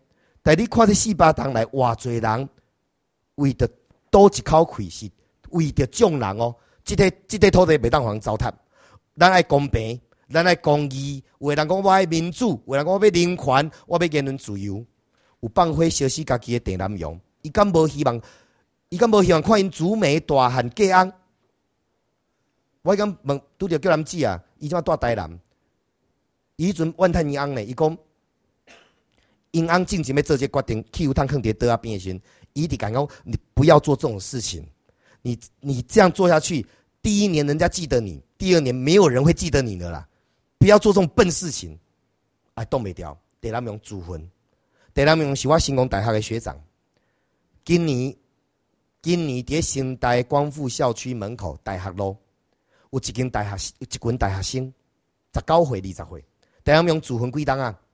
但你看这四百栋来，偌侪人为着倒一口气，是为着众人哦。这个这个土地袂当互人糟蹋，咱爱公平，咱爱公义。有的人讲我爱民主，有的人讲我要人权，我要言论自由。有放火烧死家己的地南洋，伊敢无希望？伊敢无希望看因姊妹大汉嫁翁？我敢问，拄着叫男子啊，伊怎住台南？伊迄阵怨叹因翁呢，伊讲因翁进前要做这决定，汽油桶放伫桌仔边的时阵，伊直讲讲，你不要做这种事情，你你这样做下去。第一年人家记得你，第二年没有人会记得你的啦！不要做这种笨事情，哎，挡袂掉。地南洋主婚，地南洋是我成功大学的学长。今年，今年伫新大光复校区门口大学路，有一间大学，有一群大学生，十九岁、二十岁。地南洋主婚几档啊？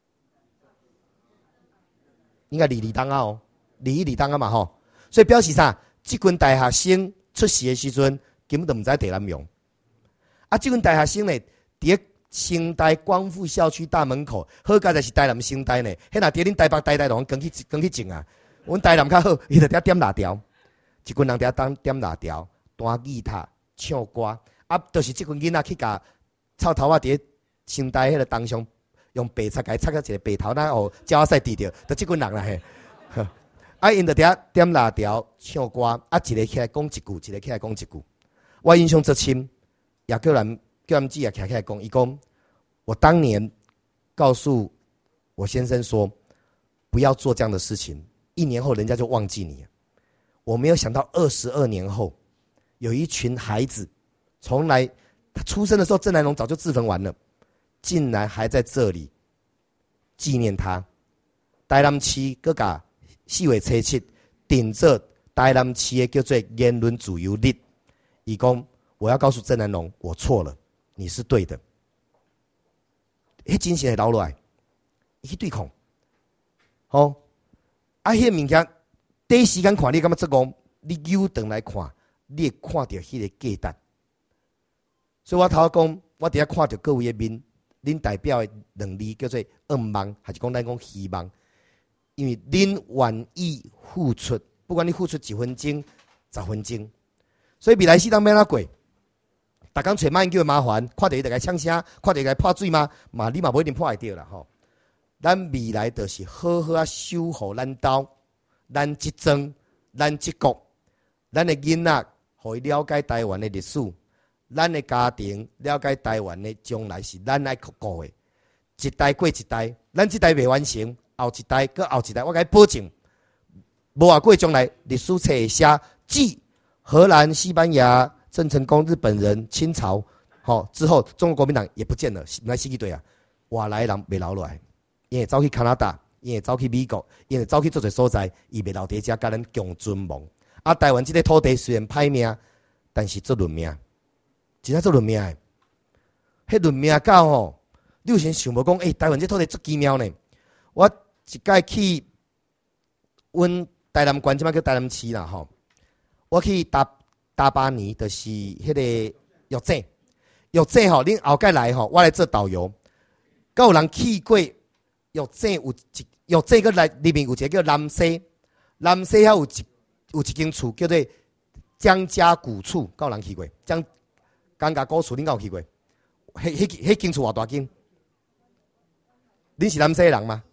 应该二二档啊哦，二一二档啊嘛吼。所以表示啥？这群大学生出世的时阵。根本都唔知地南洋，啊！这群大学生呢，伫新大光复校区大门口，好佳在是台南新大呢。迄若伫恁台北、台大拢跟去跟去种啊。阮台南较好，伊就伫遐点辣条，一群人伫遐当点辣条，弹吉他、唱歌，啊，就是这群囡仔去甲臭头啊，伫新大迄个当上用白擦甲伊擦到一个白头，那哦，鸟仔赛滴着，就这群人啦嘿。啊，因就伫遐点辣条、唱歌，啊，一个起来讲一句，一个起来讲一句。我印象最深，也叫人叫人子也起来讲，伊讲我当年告诉我先生说，不要做这样的事情，一年后人家就忘记你了。我没有想到二十二年后，有一群孩子，从来他出生的时候郑南榕早就自焚完了，竟然还在这里纪念他。台南市各甲四月初七顶着台南市的叫做言论自由日。以公，我要告诉郑南榕，我错了，你是对的。迄精神会留落来，伊去对抗，好、哦，啊，迄物件第一时间看，你感觉做讲，你扭转来看，你会看到迄个价值。所以我头讲，我伫遐看到各位的面，恁代表的两字叫做愿望，还是讲咱讲希望？因为恁愿意付出，不管你付出几分钟、十分钟。所以未来世当要哪过？逐工找马英九的麻烦，看到伊就该呛声，看到伊该泼水吗？嘛，你嘛不一定泼会到啦吼。咱未来就是好好啊守护咱岛、咱即庄、咱即国、咱的囡仔，互伊了解台湾的历史，咱的家庭了解台湾的将来是咱爱顾的。一代过一代，咱即代未完成，后一代搁后一代，我甲伊保证，无话过将来历史册会写记。荷兰、西班牙、郑成功、日本人、清朝，好、哦、之后，中国国民党也不见了，来死一堆啊！外来人袂留落来，因为走去加拿大，因为走去美国，因为走去做侪所在，伊袂留伫遮，甲咱共存亡。啊，台湾这个土地虽然歹命，但是做论命，真正做论命诶。迄论命到吼，你有先想无讲，诶、欸，台湾这土地足奇妙呢。我一届去，阮台南县即摆叫台南市啦，吼。我去大大巴尼，就是迄个玉井，玉井吼，恁后盖来吼，我来做导游。敢有人去过玉井？有一玉井个来里面有一个叫南西，南西遐有一有一间厝叫做江家古厝，敢有人去过？江江家古厝恁敢有去过？迄迄迄间厝偌大间？恁是南西人吗？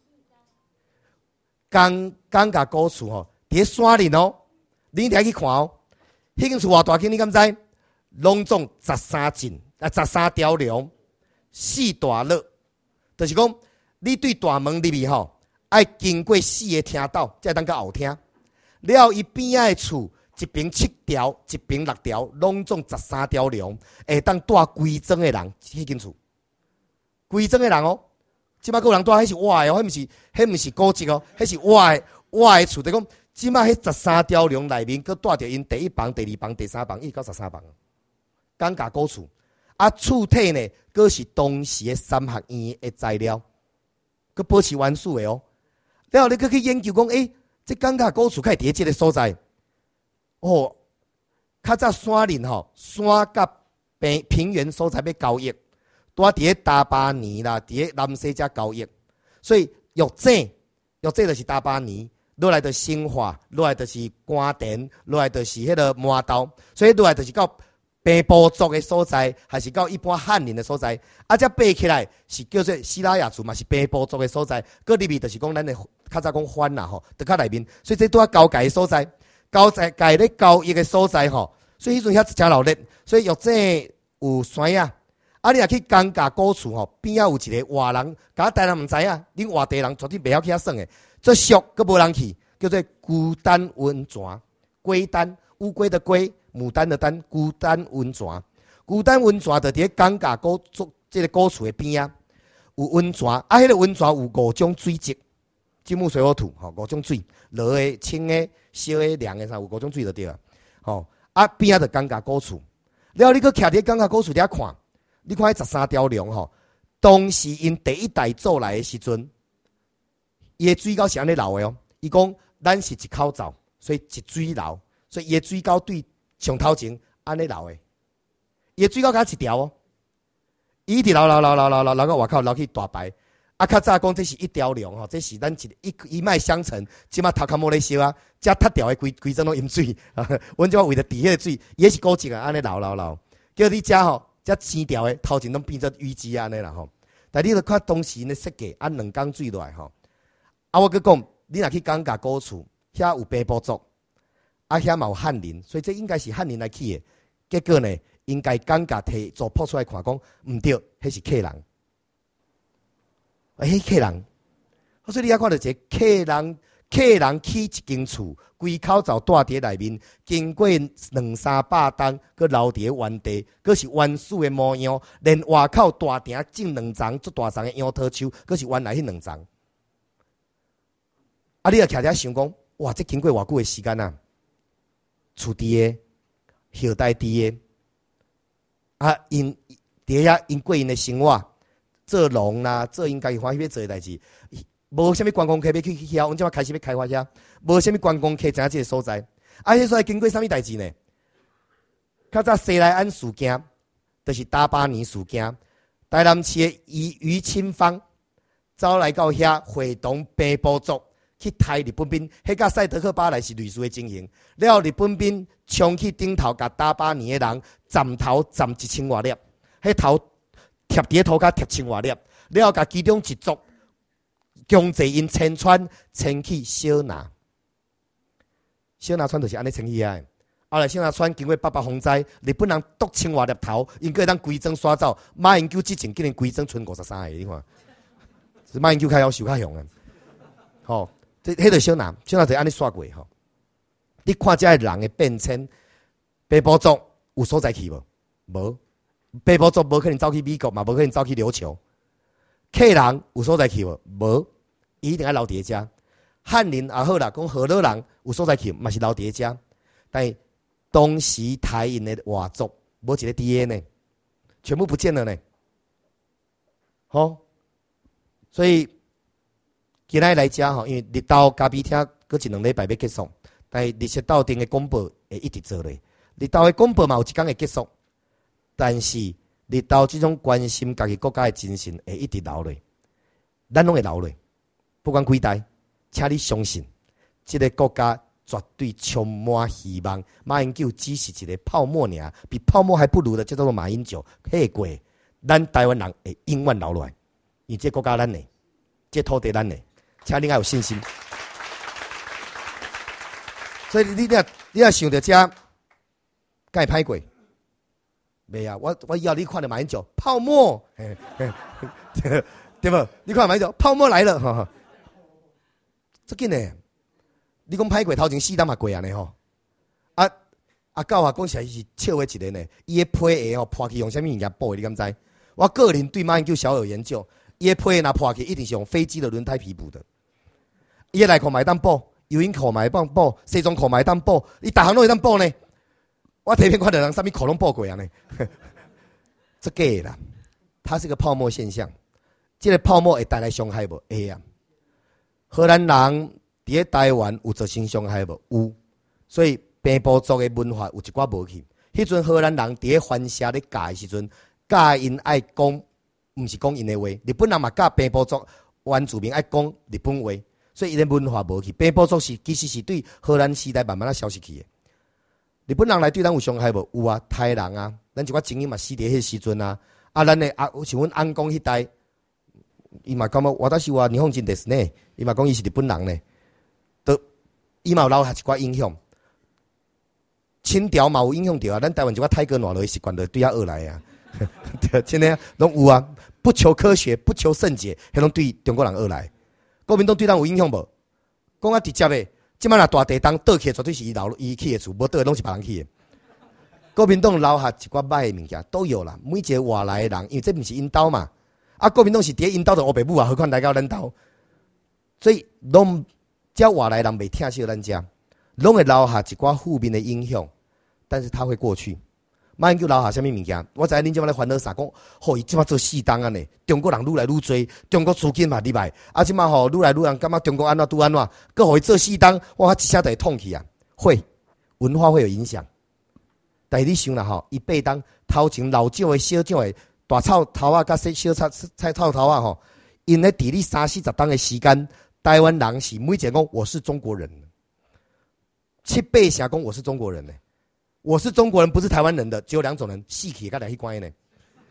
江江家古厝吼，伫山林哦。你一定要去看哦，迄间厝偌大间，你敢知？拢总十三进啊，十三条龙，四大乐，就是讲你对大门入面吼，爱经过四个厅道，才当到后厅。了伊边仔的厝，一边七条，一边六条，拢总十三条龙，会当住规庄的人，迄间厝，规庄的人哦，即摆个人住，迄是我的哦，迄毋是，迄毋是古迹哦，迄是我的，我的厝，就讲。即摆迄十三条龙内面，佮带着因第一房、第二房、第三房，一直到十三房，尴尬古厝。啊，厝体呢，佮是当时的三合院的材料，佮保持原始的哦。然后你佮去研究讲，诶、欸，这尴尬古厝，开伫即个所在。哦，较早山林吼，山甲平平原所在要交易，多伫个大巴尼啦，伫个南西遮交易，所以玉井玉这就是大巴尼，落来就是兴化，落来就是官田，落来就是迄个麻豆，所以落来就是到平埔族的所在，还是到一般汉人的所在，啊，才爬起来是叫做西拉雅族嘛，是平埔族的所在。搁入面就是讲咱的较早讲番啦吼，伫较内面，所以这拄啊交界的所在，交界界咧交易的所在吼，所以迄阵遐真热闹，所以玉井有山啊。啊，你若去甘家古厝吼，边仔有一个活人，甲台人毋知影，恁活地人绝对袂晓去遐耍的，做俗佫无人去，叫做孤单温泉，龟丹乌龟的龟。牡丹的丹，孤单温泉，孤单温泉就伫咧甘家古厝，即个古厝的边啊，有温泉，啊，迄个温泉有五种水质，金木水火土，吼，五种水，热的、清的、烧的、凉的，啥有五种水就对了，吼，啊，边啊就甘家古厝，了你搁徛伫甘家古厝遐看，你看迄十三条龙吼，当时因第一代做来的时阵，伊的水沟是安尼流的哦，伊讲咱是一口罩，所以一水流，所以伊的水沟对。上头前安尼流的，伊的水沟甲一条哦，伊一直流流流流流流流到外口流去大排。啊，较早讲这是一条龙吼，这是咱一一脉相承。即马头壳摸咧烧啊，遮塌掉的规规整拢饮水，阮即马为了滴迄个水，伊是古迹啊，安尼流流流，叫你遮吼，遮青条的头前拢变做淤积安尼啦吼。但你著看当时的设计，按两缸水落来吼。啊，我佮讲，你若去甘家古厝，遐有平埔族。啊，遐嘛有汉人，所以这应该是汉人来起的。结果呢，应该尴尬摕做破出来看，讲毋对，迄是客人。啊，迄客人，所以你遐看到一个客人，客人起一间厝，规口罩住伫内面，经过两三百冬，佮留伫原地，佮是原始的模样，连外口大厅种两丛足大丛的杨桃树，佮是原来迄两丛。啊，你若徛遐想讲，哇，这经过偌久的时间啊！厝地的，后代地的，啊，因伫遐因过因的生活，做农啦，做因家己欢喜要做的代志，无啥物观光客要去去遐，阮即马开始要开发遐，无啥物观光客知影即个所在，啊，迄所在经过啥物代志呢？较早西来安事件，就是大巴年事件，台南市的于于清芳走来到遐会同平埔族。去杀日本兵，迄甲赛德克巴莱是类似的情形。了日本兵冲去顶头，甲大巴年的人斩头斩一千外粒，迄头贴伫头壳贴千外粒。了甲其中一族强制因迁川迁去小拿，小拿川就是安尼迁去遐。后来小拿川经过八八风灾，日本人剁千外粒头，因个当规整刷走。马英九之前竟然规整剩五十三个，你看，是马英九较要受较凶啊，吼。这迄个小南，小南就安尼刷过吼。你看这人的变迁，平埔族有所在去无？无，平埔族无可能走去美国嘛，无可能走去琉球。客人有所在去无？无，伊一定要留伫遮。汉人也好啦，讲河洛人有所在去，嘛是留伫遮。但是当时台印的外族无一个 D N A 呢，全部不见了呢。好，所以。今仔来遮吼，因为日斗咖啡厅搁一两礼拜要结束，但是日式斗阵的广播会一直做咧。日斗的广播嘛有一天会结束，但是日斗这种关心家己国家的精神会一直留咧，咱拢会留咧。不管几代，请你相信，这个国家绝对充满希望。马英九只是一个泡沫尔，比泡沫还不如的叫做马英九，迄过，咱台湾人会永远留落来，因为这国家咱的，这土地咱的。请恁要有信心，所以你若你若想到这，该歹过，袂啊！我我以后你看到马英九泡沫，对不？你看马英九泡沫来了，哈哈，这紧呢？你讲歹过头前四单嘛过安尼吼，啊啊！教话讲起来是笑话一个呢，伊的皮下吼破去用啥物物件补的？你敢知？我个人对马英九小有研究，伊的皮若破去一定是用飞机的轮胎皮补的。伊内裤买当补，游泳裤买当补，西装裤买当补，伊逐项拢会当补呢。我睇片看到人啥物裤拢补过啊呢？这个啦，它是个泡沫现象。这个泡沫会带来伤害无？会啊。荷兰人伫台湾有造成伤害无？有。所以平埔族的文化有一寡无去。迄阵荷兰人伫番社咧教的时阵，教因爱讲，毋是讲因的话。日本人嘛教平埔族原住民爱讲日本话。 所以伊的文化无去。平埔族是其实是对荷兰时代慢慢啊消失去的。日本人来对咱有伤害无？有啊，台人啊，咱一寡精英嘛死伫迄时阵啊。啊，咱的啊，像阮翁公迄代，伊嘛感觉我倒是话日本人です呢，伊嘛讲伊是日本人呢，都伊嘛有留下一寡影响。清朝嘛有影响到啊，咱台湾一寡泰戈暖落的习惯就对遐学来啊。对，真的拢有啊，不求科学，不求甚解，迄拢对中国人学来。国民党对咱有影响无？讲啊直接的，即摆若大地当倒起，绝对是伊留伊起的厝，无倒的拢是别人起的。国民党留下一寡歹的物件都有啦，每一个外来的人，因为这毋是因兜嘛，啊，国民党是伫因兜的乌白母啊，何况来到咱兜，所以拢只外来人袂疼惜咱遮，拢会留下一寡负面的影响，但是它会过去。马英九留下啥物物件？我知影恁即摆咧烦恼啥？讲，吼，伊即摆做四当啊呢？中国人愈来愈多，中国资金嘛入来，啊，即摆吼愈来愈人感觉中国安怎拄安怎，搁互伊做四当，哇，一下就会痛去啊！会，文化会有影响。但是你想啦吼，伊八当头前老少的、小少的、大草头啊，甲小小菜菜草头啊吼，因咧伫咧三四十当的时间，台湾人是每一个讲我是中国人，七八成讲我是中国人呢。我是中国人，不是台湾人的，只有两种人，死去甲来去关呢。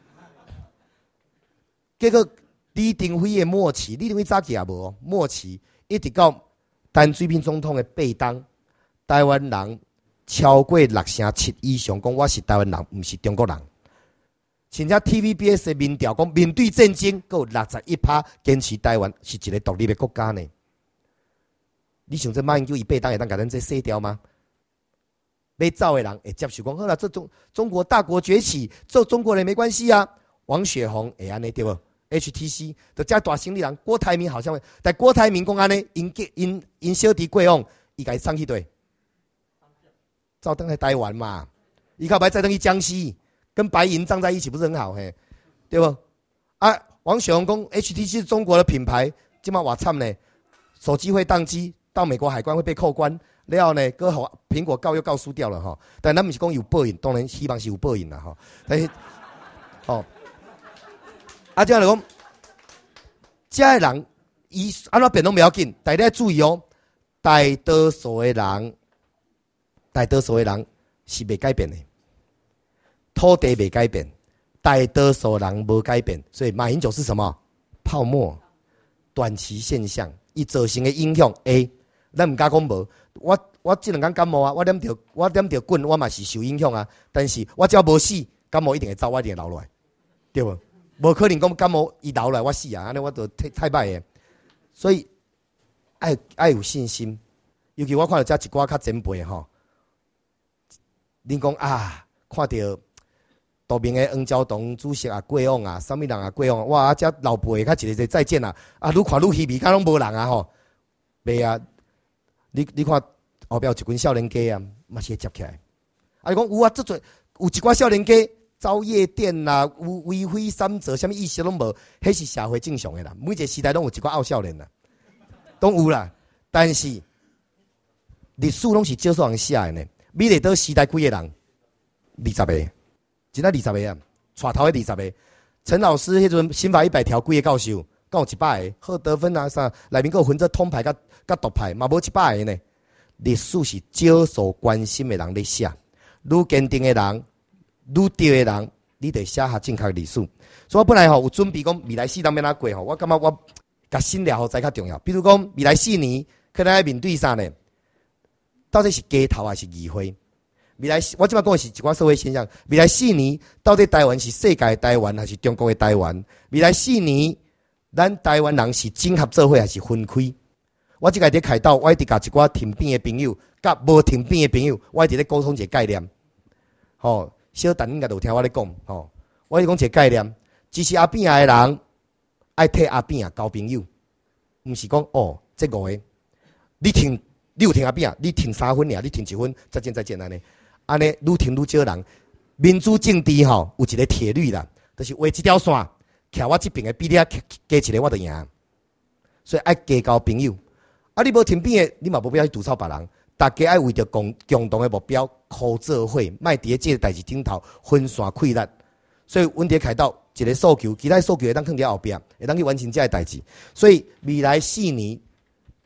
结果李登辉的末期，李登辉早期也无末期，一直到陈水扁总统的八当，台湾人超过六成七以上讲我是台湾人，不是中国人。甚至 T V B S 的民调讲，面对战争，还有六十一趴坚持台湾是一个独立的国家呢。你想这马英九伊八当会当甲咱这洗掉吗？被造的人会接受讲好啦，这中中国大国崛起，做中国人没关系啊。王雪红会安尼对不 ？H T C 的加大行李人，郭台铭好像会，但郭台铭讲安尼，因因因小弟过往，伊家上去对，照登来台湾嘛，伊靠白再登去江西，跟白银站在一起，不是很好嘿，对不？啊，王雪红讲 H T C 是中国的品牌，今嘛话惨呢，手机会宕机，到美国海关会被扣关。然后呢，搁互苹果告又告输掉了哈，但咱毋是讲有报应，当然希望是有报应啦哈。但是，哦，啊，这样来讲，这个人伊安怎变拢不要紧，但你要注意哦，大多数的人，大多数的人是未改变的，土地未改变，大多数人无改变，所以马英九是什么？泡沫，短期现象，伊造成的影响 A。咱唔敢讲无，我我这两天感冒啊，我啉着我啉着滚，我嘛是受影响啊。但是我只要无死，感冒一定会走，我一定会留落来，对无？无可能讲感冒伊留来我死啊，安尼我就太太歹诶。所以爱爱有信心，尤其我看到遮一寡较前辈吼，恁讲啊，看到道明诶黄昭同主席啊过往啊，啥物人啊过往啊，哇！遮老辈较一个一个再见啊，啊，愈看愈稀微，敢拢无人啊吼，袂啊。你你看后壁有一群少年家啊，嘛是会接起来。啊，你讲有啊，这阵有一寡少年家走夜店啦，有为非三者，什么意思拢无，迄是社会正常的啦。每一个时代拢有一寡傲少年啦，都有啦。但是历史拢是少数人写的呢。美丽岛时代几个人？二十个，真啊二十个啊，带头的二十个。陈老师迄阵刑法一百条几个教授？敢有一百个，好得分啊啥？内面还有分做通牌甲甲独派，嘛无一百个呢。历史是少数关心的人咧写，愈坚定的人，愈对的人，你得写下正确的历史。所以我本来吼有准备讲未来四年要哪过吼，我感觉我甲心了后才较重要。比如讲未来四年可能要面对啥呢？到底是街头还是议会？未来我即摆讲的是一寡社会现象。未来四年到底台湾是世界的台湾还是中国的台湾？未来四年。咱台湾人是整合做伙还是分开？我即个伫开导，我一直甲一寡停边的朋友，甲无停边的朋友，我一直咧沟通一个概念。吼、哦，小陈应该都有听我咧讲，吼、哦，我是讲一个概念，支持阿扁的人爱替阿扁交朋友，毋是讲哦，这五个，你停，你有停阿扁，你停三分尔，你停一分，再见再见安尼，安尼愈停愈少人。民主政治吼有一个铁律啦，就是画一条线。徛我这边的比你啊加一个我就赢，所以爱加交朋友。啊，你无停边的，你嘛无必要去吐槽别人。大家爱为着共共同的目标，靠做伙，莫伫咧这个代志顶头分散溃烂。所以阮伫开导一个诉求，其他诉求会当放伫后壁，会当去完成这个代志。所以未来四年，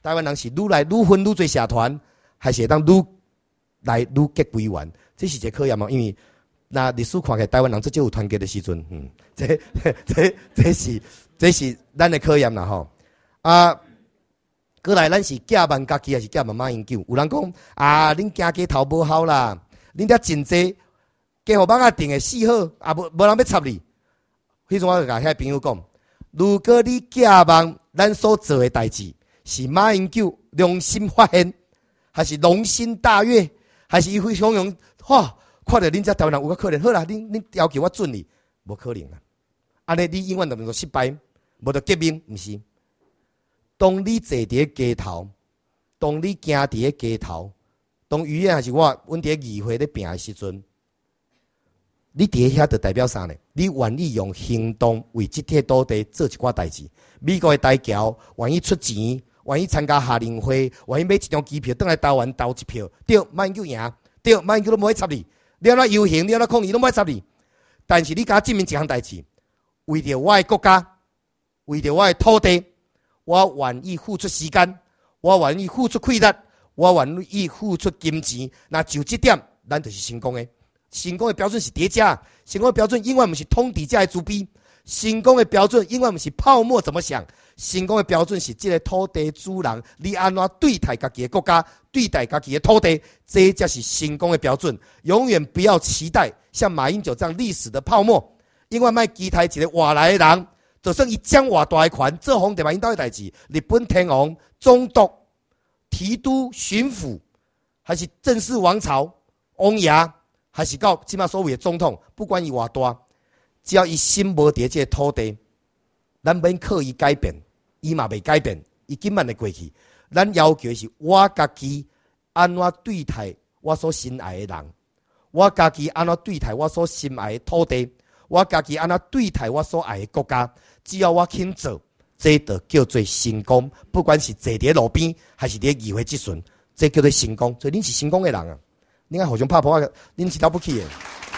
台湾人是愈来愈分愈多社团，还是会当愈来愈结归元？这是一个考验嘛？因为那历史看起来，台湾人这就有团结的时阵，嗯，这这这是这是咱的考验啦吼。啊，过来咱是假扮家己还是假扮马英九？有人讲啊，恁家家头无好啦，恁遐真济，家互网啊定的四好，啊无无人要插你。迄阵我就甲遐朋友讲，如果你假扮咱所做的代志是马英九良心发现，还是龙心大悦，还是伊会汹涌哇？看到恁遮台湾人有个可能，好啦，恁恁要求我准你，无可能啊！安尼你永远就能够失败，无得革命，毋是？当你坐伫街头，当你行伫街头，当于晏还是我，阮伫议会咧拼的时阵，你伫遐就代表啥呢？你愿意用行动为这块土地做一寡代志？美国的台侨愿意出钱，愿意参加夏令会，愿意买一张机票，倒来台湾投一票，对，马英九赢，对，马英九都无爱插你。你要怎游行，你要怎抗议，拢莫插你。但是你甲证明一项代志，为着我的国家，为着我的土地，我愿意付出时间，我愿意付出气力，我愿意付出金钱。那就这点，咱就是成功的。成功的标准是叠加，成功的标准永远不是通底价的主逼，成功的标准永远不是泡沫怎么想，成功的标准是这个土地主人，你安怎对待家己的国家，对待家己的土地，这才是成功的标准。永远不要期待像马英九这样历史的泡沫，因为卖期待一个外来的人，就算伊掌偌大的权，做皇帝马英九的代志，日本天皇、总督、提督、巡抚，还是正式王朝、王爷。还是到即马所谓的总统，不管伊偌大，只要伊心无伫这个土地，咱免刻意改变，伊嘛袂改变，伊根本会过去。咱要求的是我家己安怎对待我所心爱的人，我家己安怎对待我所心爱的土地，我家己安怎对待我所爱的国家。只要我肯做，这就叫做成功。不管是坐伫路边，还是伫议会质询，这叫做成功。所以恁是成功的人啊！你看，互相拍破啊！恁是了不起的。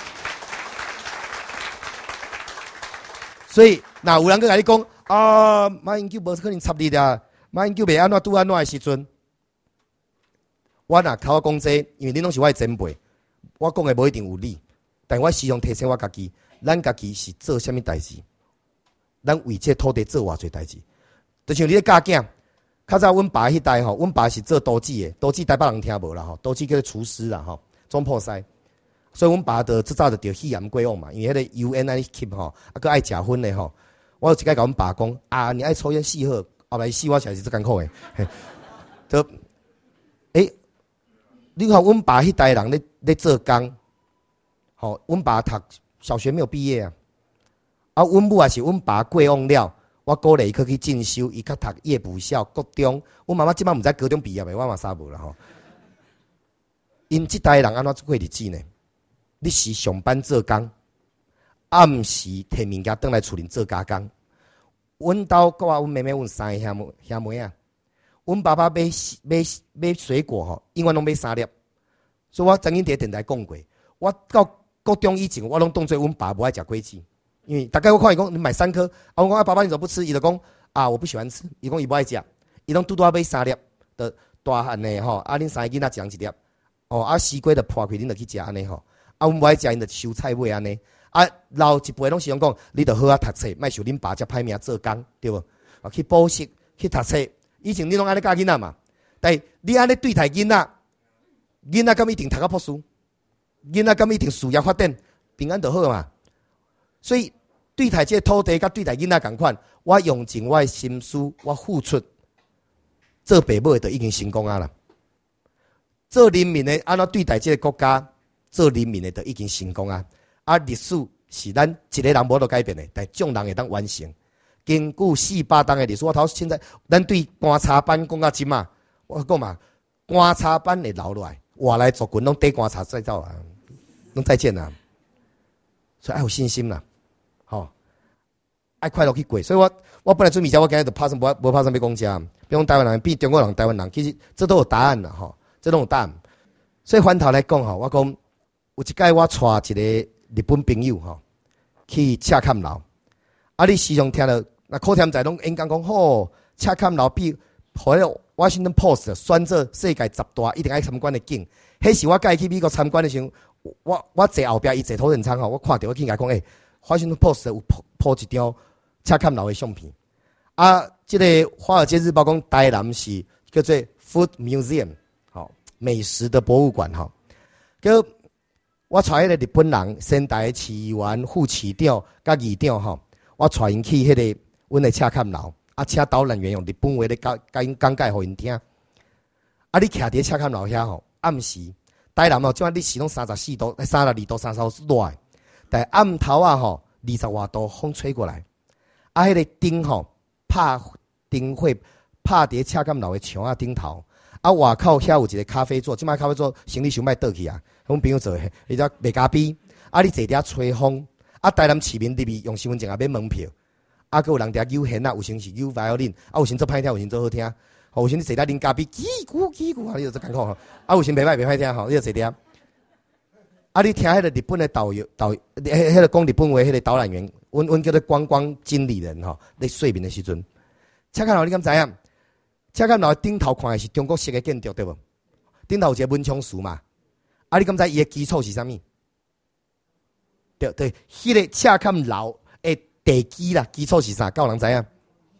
所以，那有人去甲你讲啊，马英九无可能插你的，马英九袂安怎拄安怎的时阵，我若靠我讲这，因为恁拢是我的前辈，我讲的无一定有理，但我时常提醒我家己，咱家己是做啥物代志，咱为这土地做偌侪代志，就像你咧教囝。较早阮爸迄代吼，阮爸是做刀子的，刀子台北人听无啦吼，刀子叫做厨师啦吼，总破西。所以阮爸的即早就着喜盐过往嘛，因为迄个油烟安尼吸吼，啊佮爱食薰的吼。我有一摆甲阮爸讲啊，你爱抽烟死好，后来死我起来是最艰苦的。就诶、欸，你看阮爸迄代人咧咧做工，吼，阮爸读小学没有毕业啊，啊，阮母也是阮爸过往了。我鼓励伊去去进修，伊较读夜补校、国中。我妈妈即摆毋知高中毕业未，我嘛啥无啦吼。因即代人安怎过日子呢？你是上班做工，暗时摕物件倒来厝里做加工。阮兜佮我阮妹妹阮三个兄妹兄妹啊，阮爸爸买买买水果吼，永远拢买三粒。所以我曾经伫电台讲过，我到国中以前，我拢当做阮爸无爱食果子。因为大概我看伊讲，你买三颗，啊，我讲啊，爸爸你怎么不吃？伊就讲啊，我不喜欢吃。伊讲伊不爱食，伊拢拄拄买三粒的大汉的吼，啊，恁三个囡仔一人一粒，哦，啊，西瓜就破开，恁就去食安尼吼，啊，阮不爱食，因就收菜买安尼，啊，老一辈拢是讲讲，你就好啊读册，莫受恁爸遮歹命做工，对无？啊，去补习，去读册。以前你拢安尼教囡仔嘛，但你安尼对待囡仔，囡仔敢一定读到博士，囡仔敢一定事业发展，平安就好嘛。所以对待这土地，甲对待囡仔同款，我用尽我的心思，我付出，做爸母的就已经成功啊啦。做人民的安怎对待这个国家，做人民的就已经成功啊。啊，历史是咱一个人无得改变的，但众人会当完成。根据四百档的历史，我头现在咱对观察班讲到即嘛，我讲嘛，观察班会留落来，外来族群拢得观察再走啊，拢再见啊。所以爱有信心啦。吼，爱快乐去过，所以我我本来准备讲，我今日就拍上无无拍上要讲遮，比如台湾人比中国人、台湾人，其实这都有答案啦，吼，这都有答案。所以反头来讲吼，我讲有一届我带一个日本朋友吼去赤坎楼，啊，你时常听到那口甜仔拢演讲讲，吼，赤坎楼比互迄个 Washington Post 选做世界十大一定爱参观的景。迄时我甲伊去美国参观的时候，我我坐后壁伊坐头等舱吼，我看到我去甲讲，诶、欸、，Washington Post 有铺铺一张车坎楼的相片。啊，即、这个华尔街日报讲台南是叫做 Food Museum， 吼，美食的博物馆吼。叫我带迄个日本人仙台市议员、副市长甲议长吼，我带因去迄个阮的车坎楼，啊，请导览员用日本话咧讲讲讲解互因听。啊，你徛伫车坎楼遐吼。暗时，台南哦，即摆日时拢三十四度、三十二度、三十度热的，但暗头啊吼，二十外度风吹过来，啊，迄个灯吼，拍灯会拍伫车坎楼的墙啊顶头，啊，外口遐有一个咖啡座，即摆咖啡座生意想歹倒去啊，阮朋友做诶，伊只卖咖啡，啊，你坐伫吹风，啊，台南市民入去用身份证也免门票，啊，佮有人伫扭弦啊，有时是扭 violin， 啊，有时做歹听，有时做好听。有时你坐在啉咖啡，叽咕叽咕啊，你就做艰苦吼。啊，有时袂歹袂歹听吼，你就坐伫啊。啊，你听迄个日本的导游导，迄、迄个讲日本话迄个导览员，阮阮叫做观光经理人吼，咧说明的时阵，车坎楼你敢知影？车坎楼顶头看的是中国式的建筑对无？顶头有一个文昌树嘛。啊，你敢知伊的基础是啥物？对对，迄、那个车坎楼的地基啦，基础是啥？有人知影？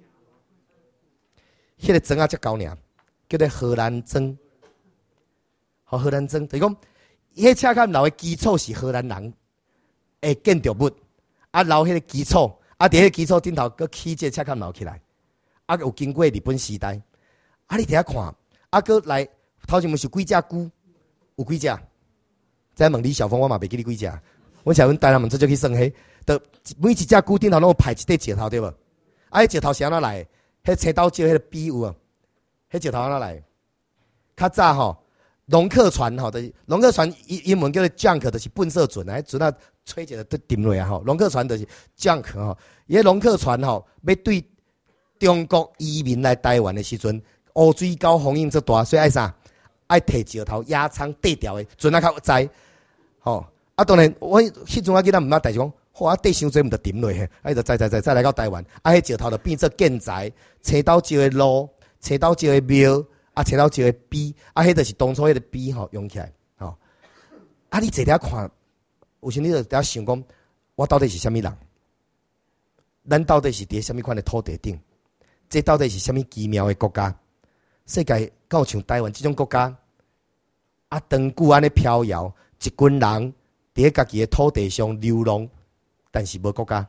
迄个砖啊，才高尔，叫做荷兰砖。好，荷兰砖，就是讲，迄车坎楼的基础是荷兰人的建筑物，啊，留迄个基础，啊，伫迄个基础顶头，佮起这车坎楼起来，啊，有经过日本时代，啊，你伫遐看，啊，佮来头前面是几只龟，有几只？再问李小峰，我嘛袂记你几只。阮像阮台南人做就去算迄，就每一只龟顶头拢有排一块石头，对无？啊，迄石头是安怎来？迄青岛石迄个比有啊，迄石头安怎来？较早吼，龙客船吼，就是龙客船英英文叫做 junk， 就是粪色船啊，船啊吹一个都沉落啊吼。龙客船就是 junk 吼，伊个龙客船吼要对中国移民来台湾的时阵，污水沟风影足大，所以爱啥？爱摕石头压舱缀掉的，船啊较载。吼，啊当然我迄阵啊记咱毋捌代志讲。好啊，地伤侪毋得沉落去，啊，伊就再再再再来到台湾，啊，迄石头就变做建材，青岛石的路，青岛石的庙，啊，青岛石的碑，啊，迄就是当初迄个碑吼用起来，吼，啊，你坐遐看，有时你就伫遐想讲，我到底是啥物人？咱到底是伫啥物款的土地顶？这到底是啥物奇妙的国家？世界敢有像台湾这种国家？啊，长久安尼飘摇，一群人伫家己的土地上流浪。但是无国家，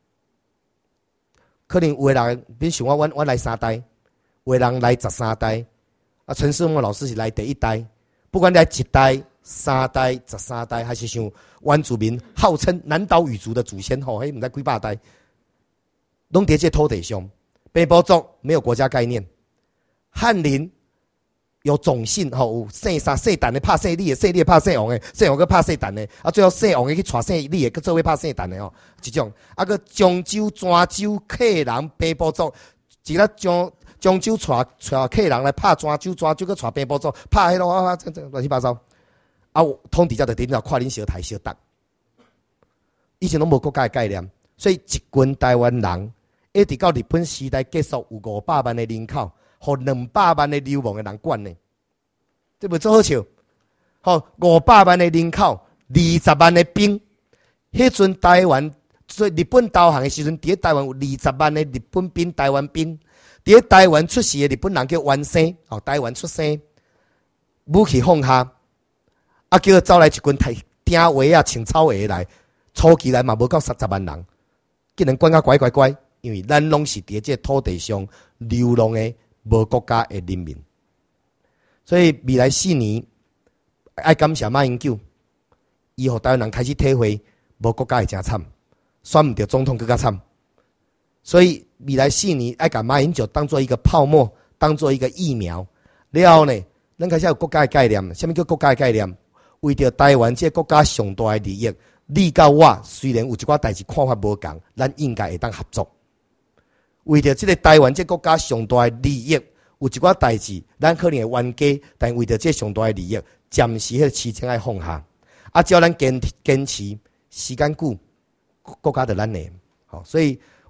可能有的人，比如像我，我我来三代，有的人来十三代，啊，陈世峰老师是来第一代，不管来一代、三代、十三代，还是像原住民号称南岛语族的祖先吼，迄毋知几百代，拢伫这土地上。北部族没有国家概念，翰林有种姓吼，有姓啥姓陈的，拍姓李的，姓李的拍姓王的，姓王个拍姓陈的，啊，最后姓王的去娶姓李的，佮做位拍姓陈的哦，一种。啊，佮漳州、泉州客人北部族，一个漳漳州娶娶客人来拍泉州，泉州佮娶北部族，拍迄种啊，这这乱七八糟。啊，通底下就顶了看恁小台小搭，以前拢无国家的概念，所以一群台湾人一直到日本时代结束，有五百万的人口。互两百万的流亡的人管呢，这不做好笑？吼，五百万的人口，二十万的兵。迄阵台湾做日本投降的时阵，伫台湾有二十万的日本兵、台湾兵。伫台湾出世的日本人叫元生，哦，台湾出生，武器放下，啊，叫走来一群太顶话啊、穿草鞋来，初期来嘛无到三十万人，竟然管甲乖乖乖，因为咱拢是伫这土地上流浪的。无国家的人民，所以未来四年爱感谢马英九，伊互台湾人开始体会无国家会真惨，选唔到总统更加惨。所以未来四年爱把马英九当做一个泡沫，当做一个疫苗。了后呢，咱开始有国家的概念。什么叫国家的概念？为着台湾这个国家上大的利益，你甲我虽然有一寡代志看法无同，咱应该会当合作。为着这个台湾这个国家上大的利益，有一寡代志，咱可能会冤家，但为着这上大的利益，暂时迄个痴情爱放下。啊，只要咱坚坚持，时间久，国家就咱的。好，所以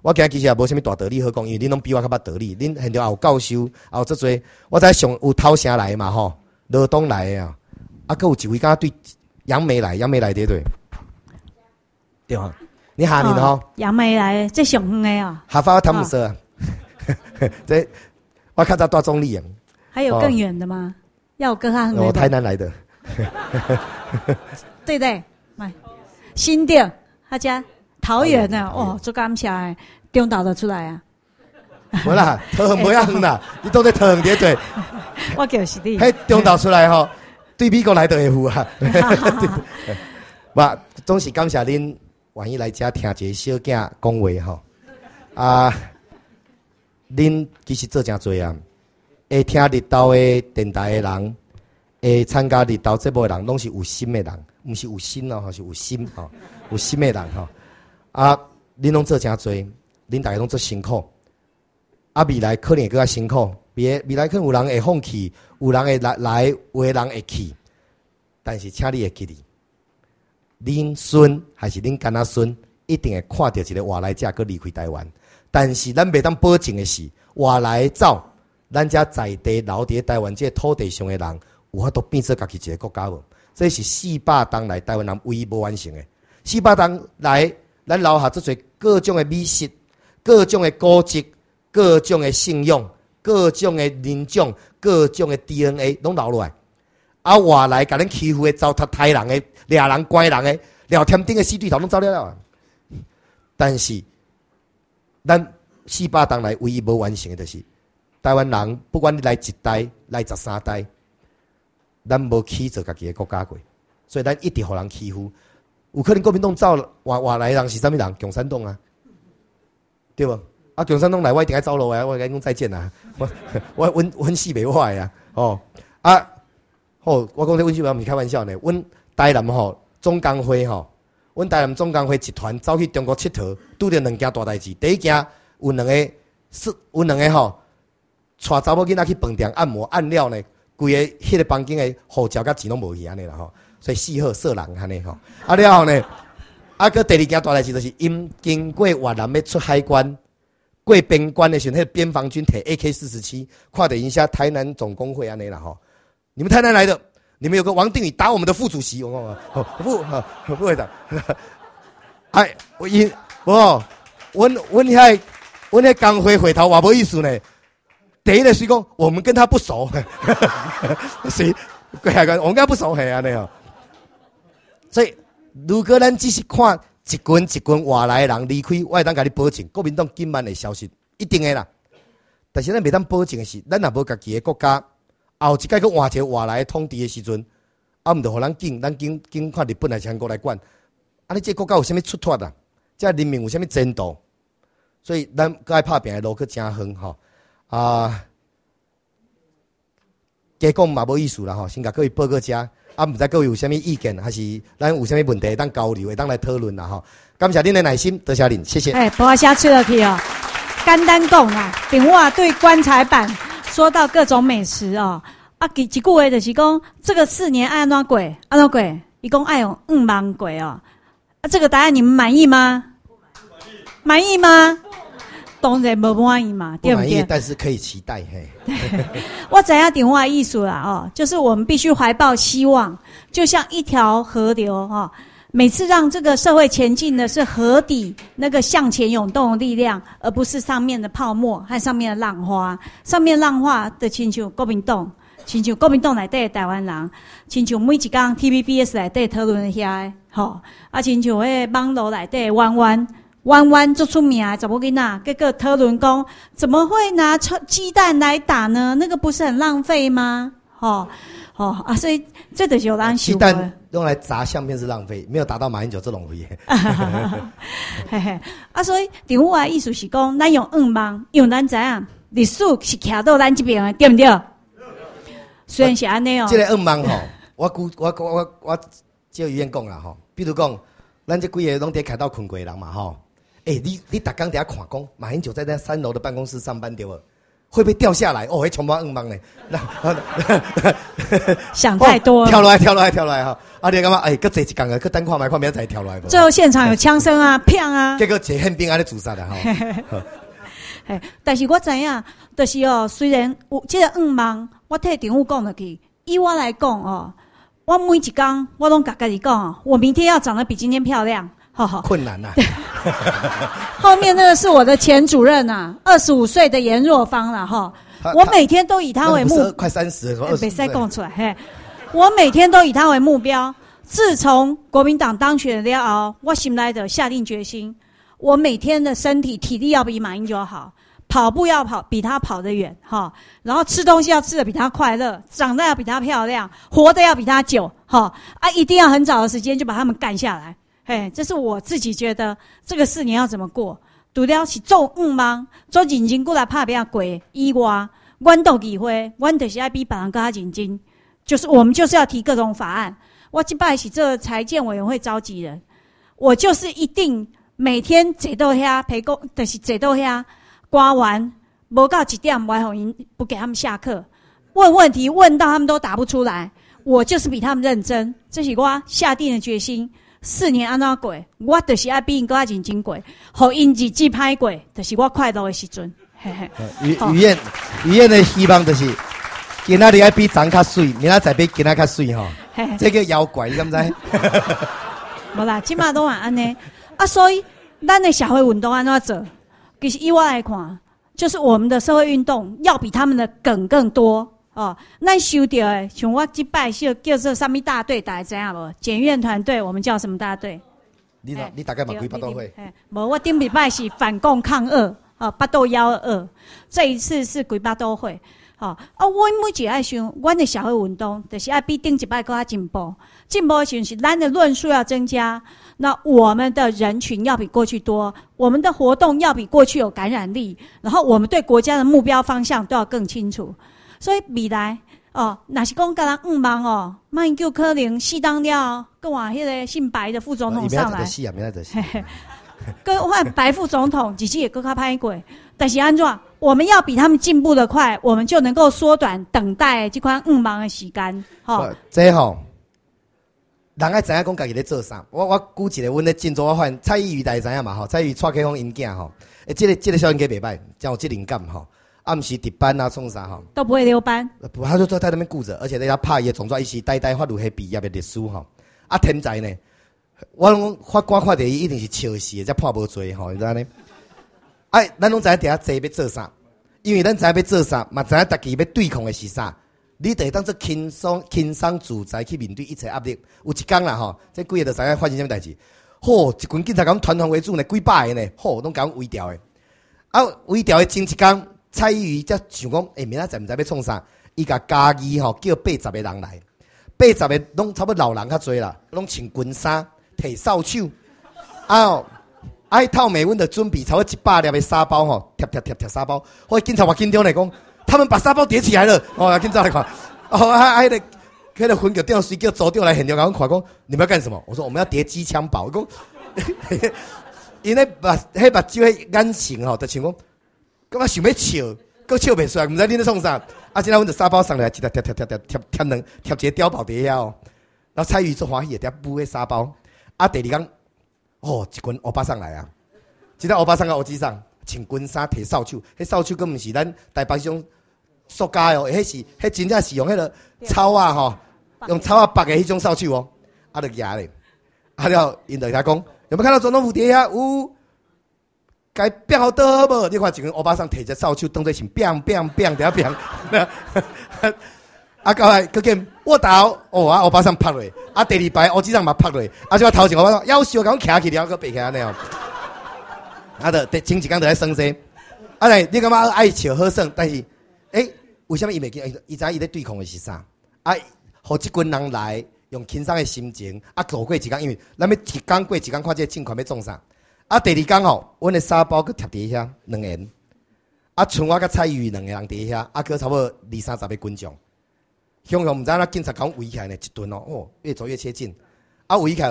我今日其实也无啥物大道理好讲，因为恁拢比我较捌道理，恁现场也有教授，也有足多，我知上有头城来嘛吼，罗东来的啊，啊，佮有一位敢对杨梅来，杨梅来对对，对啊，你下面吼， 杨梅来，这上远的哦， 哈法汤姆斯啊，这我较早大中立啊， 还有更远的吗？要有更远的？ 我台南来的， 对对，来新店，他家。桃园呢？哦，做感谢诶，中岛的出来啊！ 无啦，桃园无遐远啦，你都在桃园伫对。 我就是你。 迄中岛出来吼，对美国来就会付啊。哇，总是感谢恁愿意来遮听一个小囝讲话吼。啊，恁其实做真多啊，会听日头的电台的人，会参加日头节目的人，拢是有心的人，毋是有心哦，是有心吼，有心的人吼。啊，恁拢做真多，恁大家拢做辛苦。啊，未来可能会更较辛苦，未未来可能有人会放弃，有人会来来，有的人会去。但是，请你会记哩，恁孙还是恁干仔孙，一定会看到一个外来者佮离开台湾。但是，咱袂当保证的是，外来走，咱遮在地留伫台湾这个土地上的人，有法度变做家己一个国家无？这是四百当来台湾人唯一无完成的。四百当来。咱留下足侪各种的美食、各种的古迹、各种的信用、各种的人种、各种的 D N A 拢留落来。啊，外来甲咱欺负的、糟蹋台人的、掠人拐人的、聊天顶的死对头拢走了了。但是，咱四百当来唯一无完成的，就是台湾人，不管你来一代、来十三代，咱无起做家己的国家过，所以咱一直互人欺负。有可能国民党走外外来人是啥物人？共产党啊，对不？啊，共产党来我一定要走路啊，我跟讲再见啊！我我温温死袂坏啊！哦啊，好，我讲这温死袂，唔是开玩笑呢。阮台南吼总工会吼，阮台南总工会集团走去中国佚佗，拄着两件大代志。第一件有两个是，有两个吼，带查某囡仔去饭店按摩，按了呢，规个迄个房间的护照甲钱拢无去安尼啦吼。所以四号色人安尼吼，啊了后呢，啊个第二件大代志就是因经过越南要出海关，过边关的时候，迄个边防军摕 A K 四十七，看到一下台南总工会安尼啦吼，你们台南来的，你们有个王定宇打我们的副主席，我讲副副会长，哎，我因无，阮阮遐阮遐工会会头话无意思呢，第一个是讲我们跟他不熟，谁过下个我们跟他不熟系安尼哦。所以，如果咱只是看一群一群外来的人离开，我会当甲你保证，国民党今晚会消失，一定的啦。但是咱袂当保证的是，咱若无家己的国家，后一届去换一个外来的统治的时阵，啊，毋着互咱紧，咱紧紧看日本还是韩国来管，啊，你这国家有啥物出脱啊？这人民有啥物前途？所以咱该爱拍拼的路去真远吼啊！加讲嘛无意思啦吼，先甲各位报告遮。啊，唔知各位有啥物意见，还是咱有啥物问题当交流，会当来讨论啦吼。感谢恁的耐心，多谢恁，谢谢。 哎，不要下去了去哦。简单讲啦，顶我对棺材板说到各种美食哦，啊，一句话就是讲，这个四年安怎过，安怎过，一共爱用五万过哦。啊，这个答案你们满意吗？满意吗？当然不满意嘛，对不对？ 不满意，但是可以期待嘿。 我知影电话艺术啦哦，就是我们必须怀抱希望，就像一条河流哦。每次让这个社会前进的是河底那个向前涌动的力量，而不是上面的泡沫和上面的浪花。上面浪花的亲像国民党，亲像国民党内底的台湾人，亲像每一天 T V B S 内底讨论遐吼，啊，亲像迄网络内底弯弯。弯弯做出名的查某囡仔，结果讨论讲，怎么会拿鸡蛋来打呢？那个不是很浪费吗？哦哦啊，所以这就是有人鸡蛋用来砸相片是浪费，没有达到马英九这种费。 嘿嘿，啊，所以电话意思是讲，咱用五万，因为咱知影历史是徛到咱这边的，对不对？虽然是安尼哦。 这个五万吼，我估我我我我照语言讲啦吼，比如讲，咱这几个拢伫徛到困过人嘛吼。哎、欸，你你逐工伫遐看讲，马英九在那三楼的办公室上班对无？ 会不会掉下来？哦，会充满噩梦呢。 想太多了、 哦，跳落来，跳落来，跳落来哈！啊，你感觉哎，搁坐一工啊，搁等看卖看明仔再跳落来。 最后现场有枪声啊，砰啊！ 结果一宪兵安尼自杀了哈。 嘿，但是我知影，就是哦，虽然有这个噩梦，我替政府讲落去，以我来讲哦，我每一天我拢甲家己讲，我明天要长得比今天漂亮。好好困难呐、 啊！后面那个是我的前主任呐、啊，二十五岁的颜若芳了哈。我每天都以他为目标， 快三十了， 别再供出来嘿！我每天都以他为目标。自从国民党当选了后，我心内的下定决心，我每天的身体体力要比马英九好，跑步要跑比他跑得远哈，然后吃东西要吃得比他快乐，长得要比他漂亮，活得要比他久哈啊！一定要很早的时间就把他们干下来。嘿，这是我自己觉得这个四年要怎么过，除了是做噩梦，做认真过来拍拼过以外，阮都议会，阮就是要比别人更加认真，就是我们就是要提各种法案。我这摆是这财建委员会召集人，我就是一定每天坐到遐陪工，就是坐到遐刮完，无到一点，我还不给他们下课，问问题问到他们都答不出来，我就是比他们认真，这是我下定的决心。四年安怎过，我就是要比因更加认真过，互因日子歹过，就是我快乐的时阵。嘿嘿。 于于燕，于燕的希望就是，今仔日要比昨较水，明仔载比今仔较水吼。这个妖怪，你知不知？ 无啦，即马都嘛安尼啊，所以咱的社会运动安怎做？其实以我来看，就是我们的社会运动要比他们的梗更多。哦，咱收到的，像我这摆是叫做什么大队，大家知影无？检验团队，我们叫什么大队？ 你欸、你大概嘛几巴斗会？ 无，我顶礼拜是反共抗俄，哦，巴斗幺二二，这一次是几巴斗会。哦，啊，我每一爱想，阮的社会运动就是爱比顶一摆更加进步。进步就是咱的论述要增加，那我们的人群要比过去多，我们的活动要比过去有感染力，然后我们对国家的目标方向都要更清楚。所以未来哦，若是讲甲人误忙哦，万一可能适当了，跟换迄个姓白的副总统上来， 死啊，明仔就死。 跟换白副总统，日子也更较歹过。但是安怎？我们要比他们进步的快，我们就能够缩短等待这款误忙的时间。吼， 这吼，人爱知影讲家己咧做啥。我我举一个，阮咧晋州，我发现蔡依瑜大家知影嘛吼，蔡依瑜蔡启峰因囝吼，诶，这个这个小囡仔袂歹，真有这灵感吼。暗时值班啊，创啥哈？ 都不会溜班。 不，他就坐在那边顾着，而且在他拍伊总抓一时呆呆法律系毕业的律师哈。啊，天才呢！我拢法官看到伊一定是笑死的，才判无罪吼，你知影呢？哎，咱拢知影底下坐要做啥，因为咱知影要做啥，嘛知影家己要对抗的是啥。你得当作轻松、轻松自在去面对一切压力。有一天啦吼，这几个就知影发生什么代志。吼，一群警察讲团团围住呢，几百个呢，吼，拢讲围掉的。啊，围掉的前一天。蔡依瑜才想讲，诶、欸，明仔载毋知要创啥，伊甲家己吼叫八十个人来，八十个拢差不多老人较侪啦，拢穿军衫，摕扫帚，啊，爱透美阮就准备差不多一百粒的沙包吼，贴贴贴贴沙包，后来警察话紧张来讲，他们把沙包叠起来了，哦，警察来看，哦，啊，迄个迄个分局长随叫组长来现场甲阮看讲，你们要干什么？我说我们要叠机枪堡，讲，因为把迄把酒迄眼神吼，就像讲。咁我想要笑，搁笑袂出来，毋知你咧创啥。啊，现在阮就沙包上来，一条贴贴贴贴贴贴两贴一个碉堡底下哦。然后蔡依瑜做欢喜，伫补迄沙包。啊，第二天，哦，一群欧巴桑来啊！一个欧巴桑个欧机上，穿军衫，摕扫帚，迄扫帚根毋是咱台北种塑胶哦，迄是迄真正是用迄个草啊吼，用草啊绑的迄种扫帚哦。啊，就举咧。啊了，因就甲讲，有没有看到总统府底下有？该变好倒好无？你看一群欧巴桑摕只扫帚，当作是变变变伫遐变。啊，到来佮见我倒，哦啊，欧巴桑拍落，啊，第二排欧机长嘛拍落，啊，就我头前欧巴桑夭寿，甲阮徛起了，佮爬起安尼哦。啊，就第前一工就来生生。啊，来，你感觉爱笑好耍，但是，诶、欸，为什么伊袂记？伊知伊咧对抗的是啥？啊，互即群人来用轻松的心情，啊，度过一工，因为咱要一工过一工，看这政权要创啥。啊，第二天吼，阮的沙包佮贴伫遐两元，啊，剩我佮蔡依瑜两个人伫遐，啊，佮差不多二三十个群众，雄雄毋知影警察讲围起来呢，一顿哦，哦，越走越接近，啊，围起来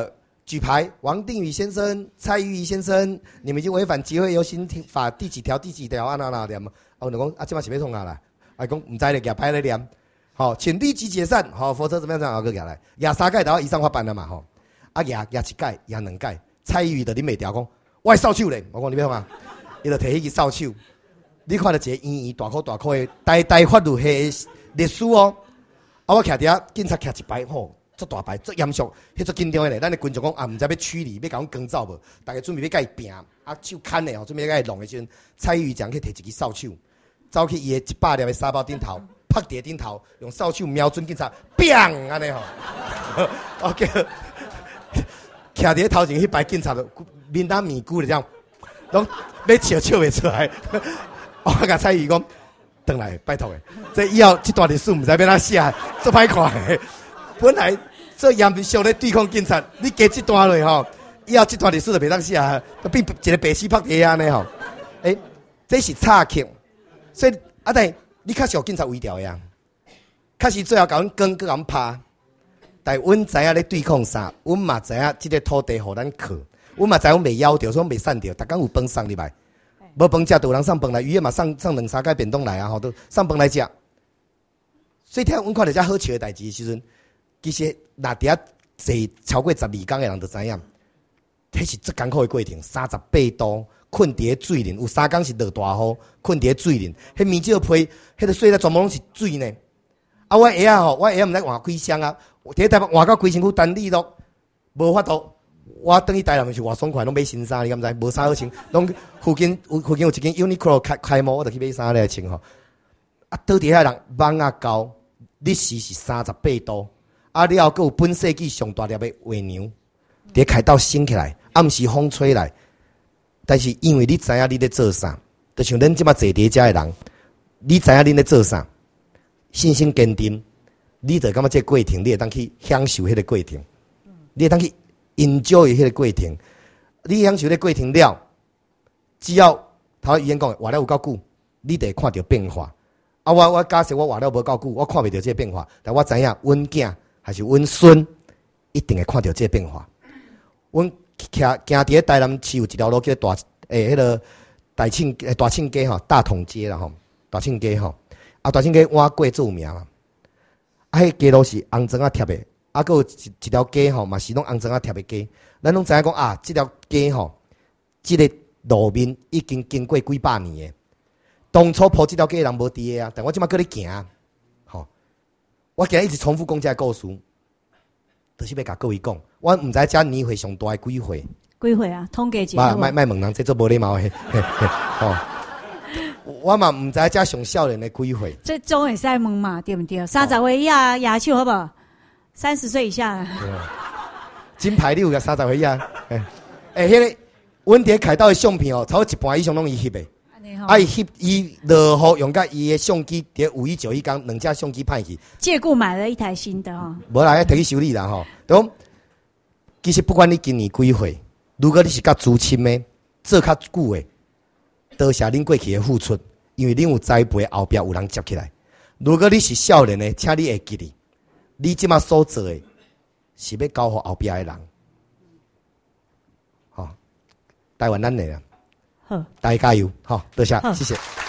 举牌，王定宇先生、蔡玉仪先生，你们已经违反集会游行法第几条？第几条？啊哪哪念？啊，我讲啊，这嘛是要创啊啦，啊讲唔知咧，举牌咧念。好，请立即解散，好，否则怎么样？怎样？个举来，举三届就要以上法办了嘛，吼。啊，举举一届，举两届，蔡玉仪就恁袂调讲，我扫帚咧，我讲你要嘛，伊就摕迄个扫帚。你看到一个圆圆大块大块的台台法律系律师哦，啊，我徛伫遐，警察徛一排吼。足大牌，足严肃，迄足紧张的咧。咱的群众讲啊，唔知要驱离，要甲阮赶走无？大家准备要甲伊拼，啊手牵的吼，准备要甲伊弄的时阵，蔡玉讲去摕一支扫帚，走去伊的一百粒的沙包顶头，拍伫顶头，用扫帚瞄准警察，砰安尼吼。OK， 徛伫头前迄排警察面打面骨的这样，拢要笑笑袂出来。我甲蔡玉讲，转来拜托的，这以后这段历史唔知要哪写，足歹看的。本来做严肃咧对抗警察，你加这段落吼，以后这段历史就袂当写啊，变一个白痴拍地安尼吼。诶、欸，这是插曲，所以啊，但你确实有警察微调的啊，确实最后甲阮光甲阮拍，但阮知影咧对抗啥，阮嘛知影这个土地互咱靠，阮嘛知影阮袂枵着，所以袂散着，逐工有饭送入来，无饭食就有人送饭来，鱼也嘛送送两三个便当来啊，吼都送饭来食。所以听阮看到遮好笑的代志的时阵。其实，那底下坐超过十二天的人就知影，迄是最艰苦的过程。三十八度，困伫水里，有三天是落大雨，困伫水里。迄面罩被，迄个水咧全部拢是水呢。啊，我鞋啊吼，我鞋毋知换几双啊，第一台换到规身躯单利落，无法度。我等于台南是偌爽快，拢买新衫，你敢知？无衫好穿，拢附近有附近有一间 Uniqlo 开开幕，我就去买衫来穿吼。啊，倒底下人网啊高，日时是三十八度。啊！了后，佫有本世纪上大粒的画娘，伫开道升起来，暗时风吹来。但是因为你知影你咧做啥，就像咱即马坐伫遮的人，你知影你咧做啥，信心坚定，你就感觉这过程，你会当去享受迄个过程，你会当去 enjoy 迄个过程。你享受迄个过程了，只要头语言讲活了有够久，你就会看到变化。啊，我我假设我活了无够久，我看袂到这个变化，但我知影阮囝。还是阮孙一定会看到这个变化。阮徛行伫台南市有一条路叫大诶，迄、那个大庆诶大庆街吼，大同街啦吼，大庆街吼，啊大庆街碗粿著有名嘛。啊，迄街路是红砖啊贴的，啊，佫有一一条街吼嘛是拢红砖啊贴的街。咱拢知影讲啊，即条街吼，即、这个路面已经经过几百年诶。当初铺即条街人无伫诶啊，但我即摆搁咧行。我今日一直重复讲这个故事，就是要甲各位讲，我唔知遮年会上大几岁？ 几岁啊？统计一下。 卖卖问人，这做无礼貌的。哦，我嘛唔知遮上少年的几岁。 这总会使问嘛，对不对？三十岁以下牙手好不好？三十岁以下。 金牌你有个三十岁以下？诶、欸，迄、那个阮伫凯道的相片哦，超过一半以上拢伊翕的。啊！伊翕伊落雨用甲伊的相机，伫五一九一刚两只相机歹去， 借故买了一台新的哦。 无啦，要摕去修理啦吼。donc 其实不管你今年几岁，如果你是较资深的，做较久的，多谢恁过去的付出，因为恁有栽培，后壁有人接起来。如果你是少年的，请你会记哩，你即马所做的，是要交互后壁的人。好，台湾咱的啦。大家加油，好，多谢，谢谢。